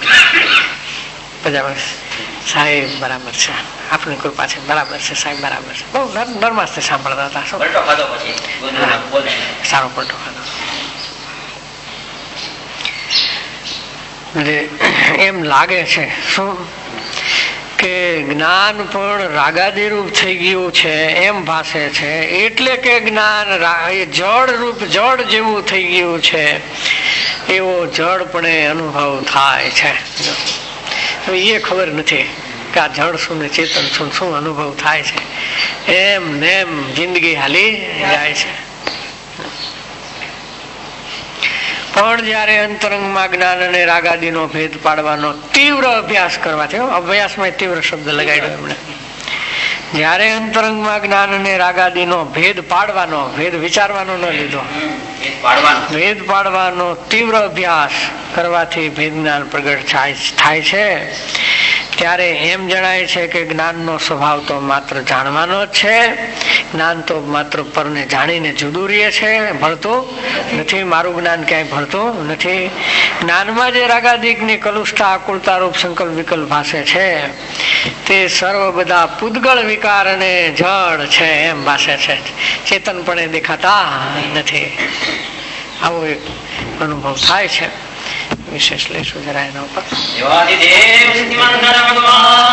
બરાબર સાહેબ, બરાબર છે, આપની કૃપા છે, બરાબર છે સાહેબ, બરાબર છે. બહુ નરમાસથી સાંભળતા હતા. સારો પલટો ખાધો. એમ લાગે છે શું કે જ્ઞાન પણ રાગાદી રૂપ થઈ ગયું છે એમ ભાષે છે. એટલે કે જ્ઞાન જળ રૂપ, જળ જેવું થઈ ગયું છે એવો જળ પણ અનુભવ થાય છે. એ ખબર નથી કે આ જળ શું ને ચેતન શું, શું અનુભવ થાય છે. એમ નેમ જિંદગી હાલી જાય છે. પણ જયારે અંતરંગમાં જ્ઞાન અને રાગાદીનો ભેદ પાડવાનો તીવ્ર અભ્યાસ કરવાથી, અભ્યાસમાં તીવ્ર શબ્દ લગાડ્યો એમણે, જયારે અંતરંગમાં જ્ઞાન અને રાગાદીનો ભેદ પાડવાનો, ભેદ વિચારવાનો ન લીધો, ભેદ પાડવાનો તીવ્ર અભ્યાસ કરવાથી ભેદ જ્ઞાન પ્રગટ થાય છે. ત્યારે એમ જણાય છે કે જ્ઞાનનો સ્વભાવ તો માત્ર જાણવાનો જ છે. જ્ઞાન તો માત્ર પરને જાણીને જુદું રહે છે, ભળતું નથી. મારું જ્ઞાન ક્યાંય ભળતું નથી. જ્ઞાનમાં જે રાગાદિકની કલુષ્ઠા, આકુળતા રૂપ સંકલ્પ વિકલ્પ ભાષે છે તે સર્વ બધા પૂદગળ વિકાર અને જળ છે એમ ભાષે છે, ચેતનપણે દેખાતા નથી. આવો એક અનુભવ થાય છે. વિશેષ લેશું જરા એના ઉપર.